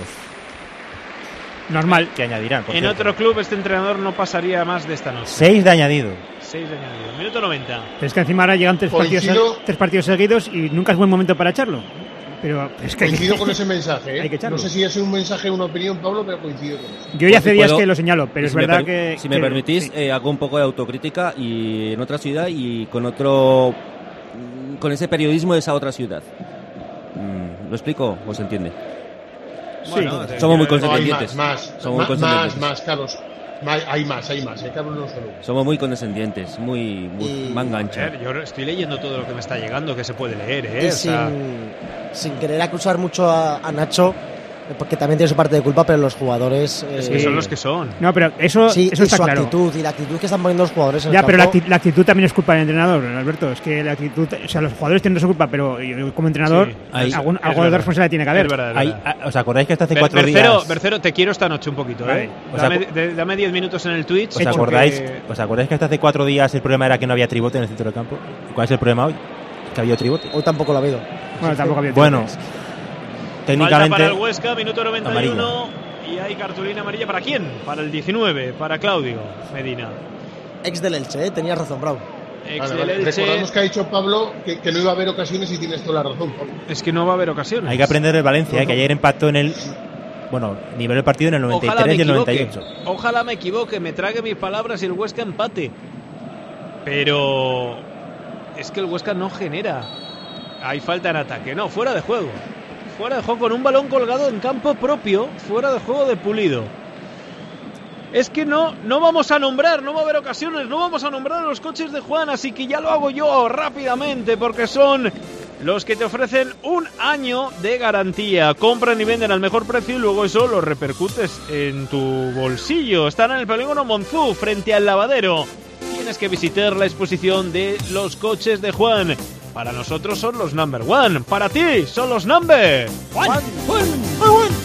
Normal. Que añadirán. En cierto. Otro club este entrenador no pasaría más de esta noche. Seis de añadido. Seis de añadido. Minuto noventa. Pero es que encima ahora llegan tres partidos, tres partidos seguidos y nunca es buen momento para echarlo. Pero es que coincido con ese mensaje, ¿eh? Hay que echarlo. No sé si es un mensaje o una opinión, Pablo, pero coincido con eso. Yo ya hace días que lo señalo, pero es si verdad me que... Si que, me permitís, sí. eh, hago un poco de autocrítica y en otra ciudad y con otro... con ese periodismo de esa otra ciudad. Mm, ¿Lo explico o se entiende? Bueno, sí. Somos muy condescendientes. No, hay más, más, Somos más, muy condescendientes. más, más, Carlos. Hay más, hay más. Hay que hablar solo. Somos muy condescendientes, muy, muy Y- manga ancha. A ver, yo estoy leyendo todo lo que me está llegando, que se puede leer, ¿eh? Y O sin, sea, sin querer acusar mucho a, a Nacho, porque también tiene su parte de culpa, pero los jugadores... es eh, que son los que son. No, pero eso, sí, eso y está su claro. actitud, y la actitud que están poniendo los jugadores en Ya, el pero la, campo. acti- la actitud también es culpa del entrenador, Alberto. Es que la actitud, o sea, los jugadores tienen su culpa, pero yo, como entrenador, Sí, ahí- algún, es algo de verdad. responsabilidad tiene que haber. Es verdad, es Hay- verdad. ¿Os acordáis que hasta hace Ber- cuatro Bercero, días... Bercero, te quiero esta noche un poquito, Vale. ¿eh? ¿Os Dame, acu- de- dame diez minutos en el Twitch. ¿Os acordáis, porque- ¿Os acordáis que hasta hace cuatro días el problema era que no había tribote en el centro del campo? ¿Cuál es el problema hoy? Que había tribote. Hoy tampoco lo ha habido. Bueno, tampoco había Bueno, tiempo. Falta técnicamente... para el Huesca, minuto noventa y uno. Y hay cartulina amarilla. ¿Para quién? Para el diecinueve, para Claudio Medina. Ex del Elche, ¿eh? Tenías razón, Bravo. Ex Vale, del vale. Elche. Recordamos que ha dicho Pablo que, que no iba a haber ocasiones y tienes toda la razón, Pablo. Es que no va a haber ocasiones. Hay que aprender de Valencia, ¿eh? Que ayer empató en el... Bueno, nivel del partido en el noventa y tres Ojalá me y el noventa y equivoque. ocho. Ojalá me equivoque, me trague mis palabras y el Huesca empate. Pero es que el Huesca no genera. Hay falta en ataque. No, fuera de juego. Fuera de juego con un balón colgado en campo propio. Fuera de juego de Pulido. Es que no, no vamos a nombrar, no va a haber ocasiones, no vamos a nombrar a los coches de Juan, así que ya lo hago yo rápidamente, porque son los que te ofrecen un año de garantía. Compran y venden al mejor precio y luego eso lo repercutes en tu bolsillo. Están en el polígono Monzú, frente al lavadero. Tienes que visitar la exposición de los coches de Juan. Para nosotros son los number one, para ti son los number one. one, one, one.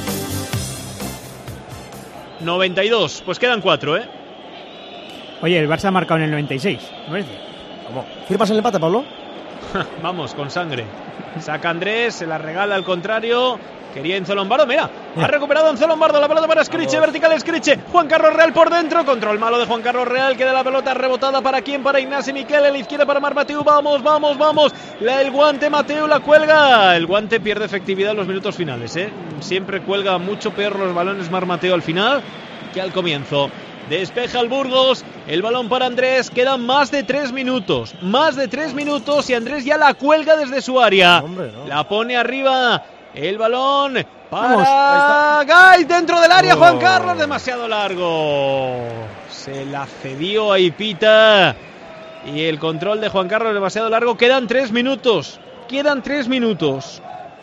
noventa y dos, pues quedan cuatro, ¿eh? Oye, el Barça ha marcado en el noventa y seis, ¿me parece? ¿Cómo? ¿Firmas el empate, Pablo? Vamos, con sangre. Saca Andrés, se la regala al contrario. Quería Enzo Lombardo, mira, ha recuperado Enzo Lombardo, la pelota para Scriche, vertical Scriche, Juan Carlos Real por dentro, control malo de Juan Carlos Real, queda la pelota rebotada para quién, para Ignasi Miquel, a la izquierda para Mar Mateu, vamos, vamos, vamos, la, el guante Mateu la cuelga, el guante pierde efectividad en los minutos finales, ¿eh? Siempre cuelga mucho peor los balones Mar Mateu al final que al comienzo. Despeja el Burgos, el balón para Andrés, quedan más de tres minutos, más de tres minutos y Andrés ya la cuelga desde su área, Hombre, no. la pone arriba. El balón Vamos, para Gay dentro del área. Oh. Juan Carlos, demasiado largo. Se la cedió a Ipita. Y el control de Juan Carlos demasiado largo. Quedan tres minutos. Quedan tres minutos.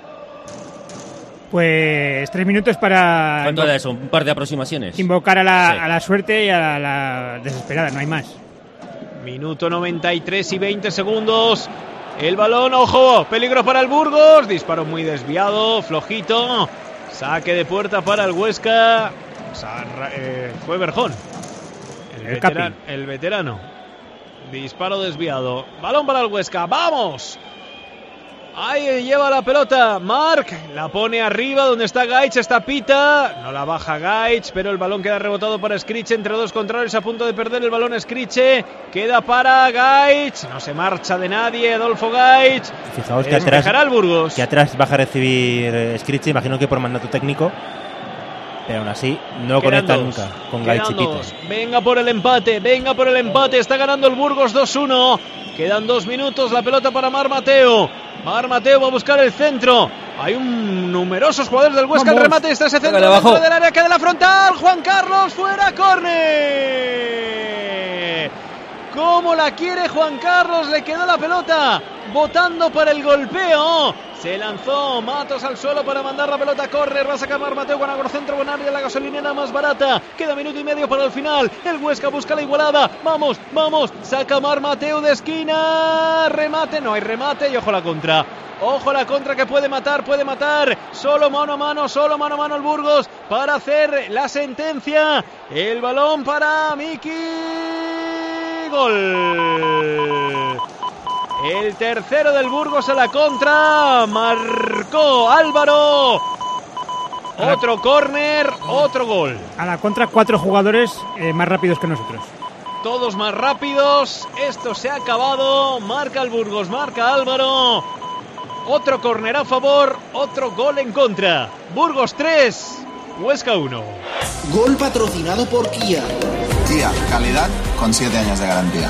Pues tres minutos para ¿Cuánto da eso? Un par de aproximaciones. invocar a la, Sí. a la suerte y a la, la desesperada, no hay más. Minuto noventa y tres y veinte segundos. El balón, ojo, peligro para el Burgos. Disparo muy desviado, flojito. Saque de puerta para el Huesca. O sea, eh, fue Berjón. El, El veteran- Capi. el veterano. Disparo desviado. Balón para el Huesca. ¡Vamos! Ahí lleva la pelota Marc, la pone arriba donde está Gaich, está Pita, no la baja Gaich, pero el balón queda rebotado para Skriche, entre dos contrarios, a punto de perder el balón Skriche, queda para Gaich, no se marcha de nadie Adolfo Gaich. Fijaos que atrás, el Burgos. que atrás baja a recibir Skriche, imagino que por mandato técnico, pero aún así no Quedan conecta dos. nunca con Gaich y Pita. Dos. Venga por el empate, venga por el empate, está ganando el Burgos dos uno, quedan dos minutos, la pelota para Mar Mateo. Mar Mateo va a buscar el centro. Hay un numerosos jugadores del Huesca. Vamos. El remate está ese centro dentro del área, queda la frontal. Juan Carlos fuera, córner. ¿Cómo la quiere Juan Carlos? Le quedó la pelota botando para el golpeo. Se lanzó Matos al suelo para mandar la pelota a córner. Va a sacar Mar Mateo con agrocentro, con área, la gasolinera más barata. Queda minuto y medio para el final. El Huesca busca la igualada. Vamos, vamos. Saca Mar Mateo de esquina. Remate, no hay remate y ojo la contra. Ojo la contra que puede matar, puede matar. Solo mano a mano, solo mano a mano el Burgos para hacer la sentencia. El balón para Miki. Gol. El tercero del Burgos a la contra. Marcó Álvaro. Otro córner, otro gol. A la contra, cuatro jugadores eh, más rápidos que nosotros. Todos más rápidos. Esto se ha acabado. Marca el Burgos, marca Álvaro. Otro córner a favor, otro gol en contra. Burgos tres, Huesca uno. Gol patrocinado por Kia. Kia, calidad con siete años de garantía.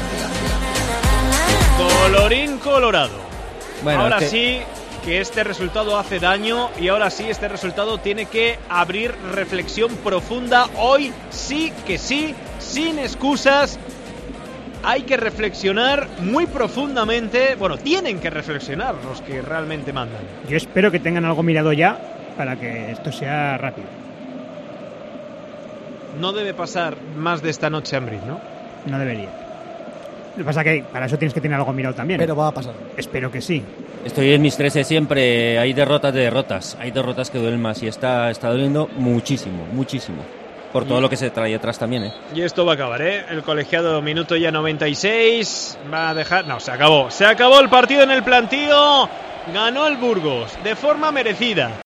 Colorín colorado. Bueno, ahora es que... sí que este resultado hace daño y ahora sí este resultado tiene que abrir reflexión profunda. Hoy sí que sí, sin excusas. Hay que reflexionar muy profundamente. Bueno, tienen que reflexionar los que realmente mandan. Yo espero que tengan algo mirado ya para que esto sea rápido. No debe pasar más de esta noche, Ambriz, ¿no? No debería. Lo que pasa es que para eso tienes que tener algo mirado también. Pero va a pasar. Espero que sí. Estoy en mis trece siempre. Hay derrotas de derrotas. Hay derrotas que duelen más y está, está doliendo muchísimo, muchísimo. Por todo lo que se trae atrás también, ¿eh? Y esto va a acabar, ¿eh? El colegiado, minuto ya noventa y seis. Va a dejar... No, se acabó. Se acabó el partido en el plantío. Ganó el Burgos de forma merecida.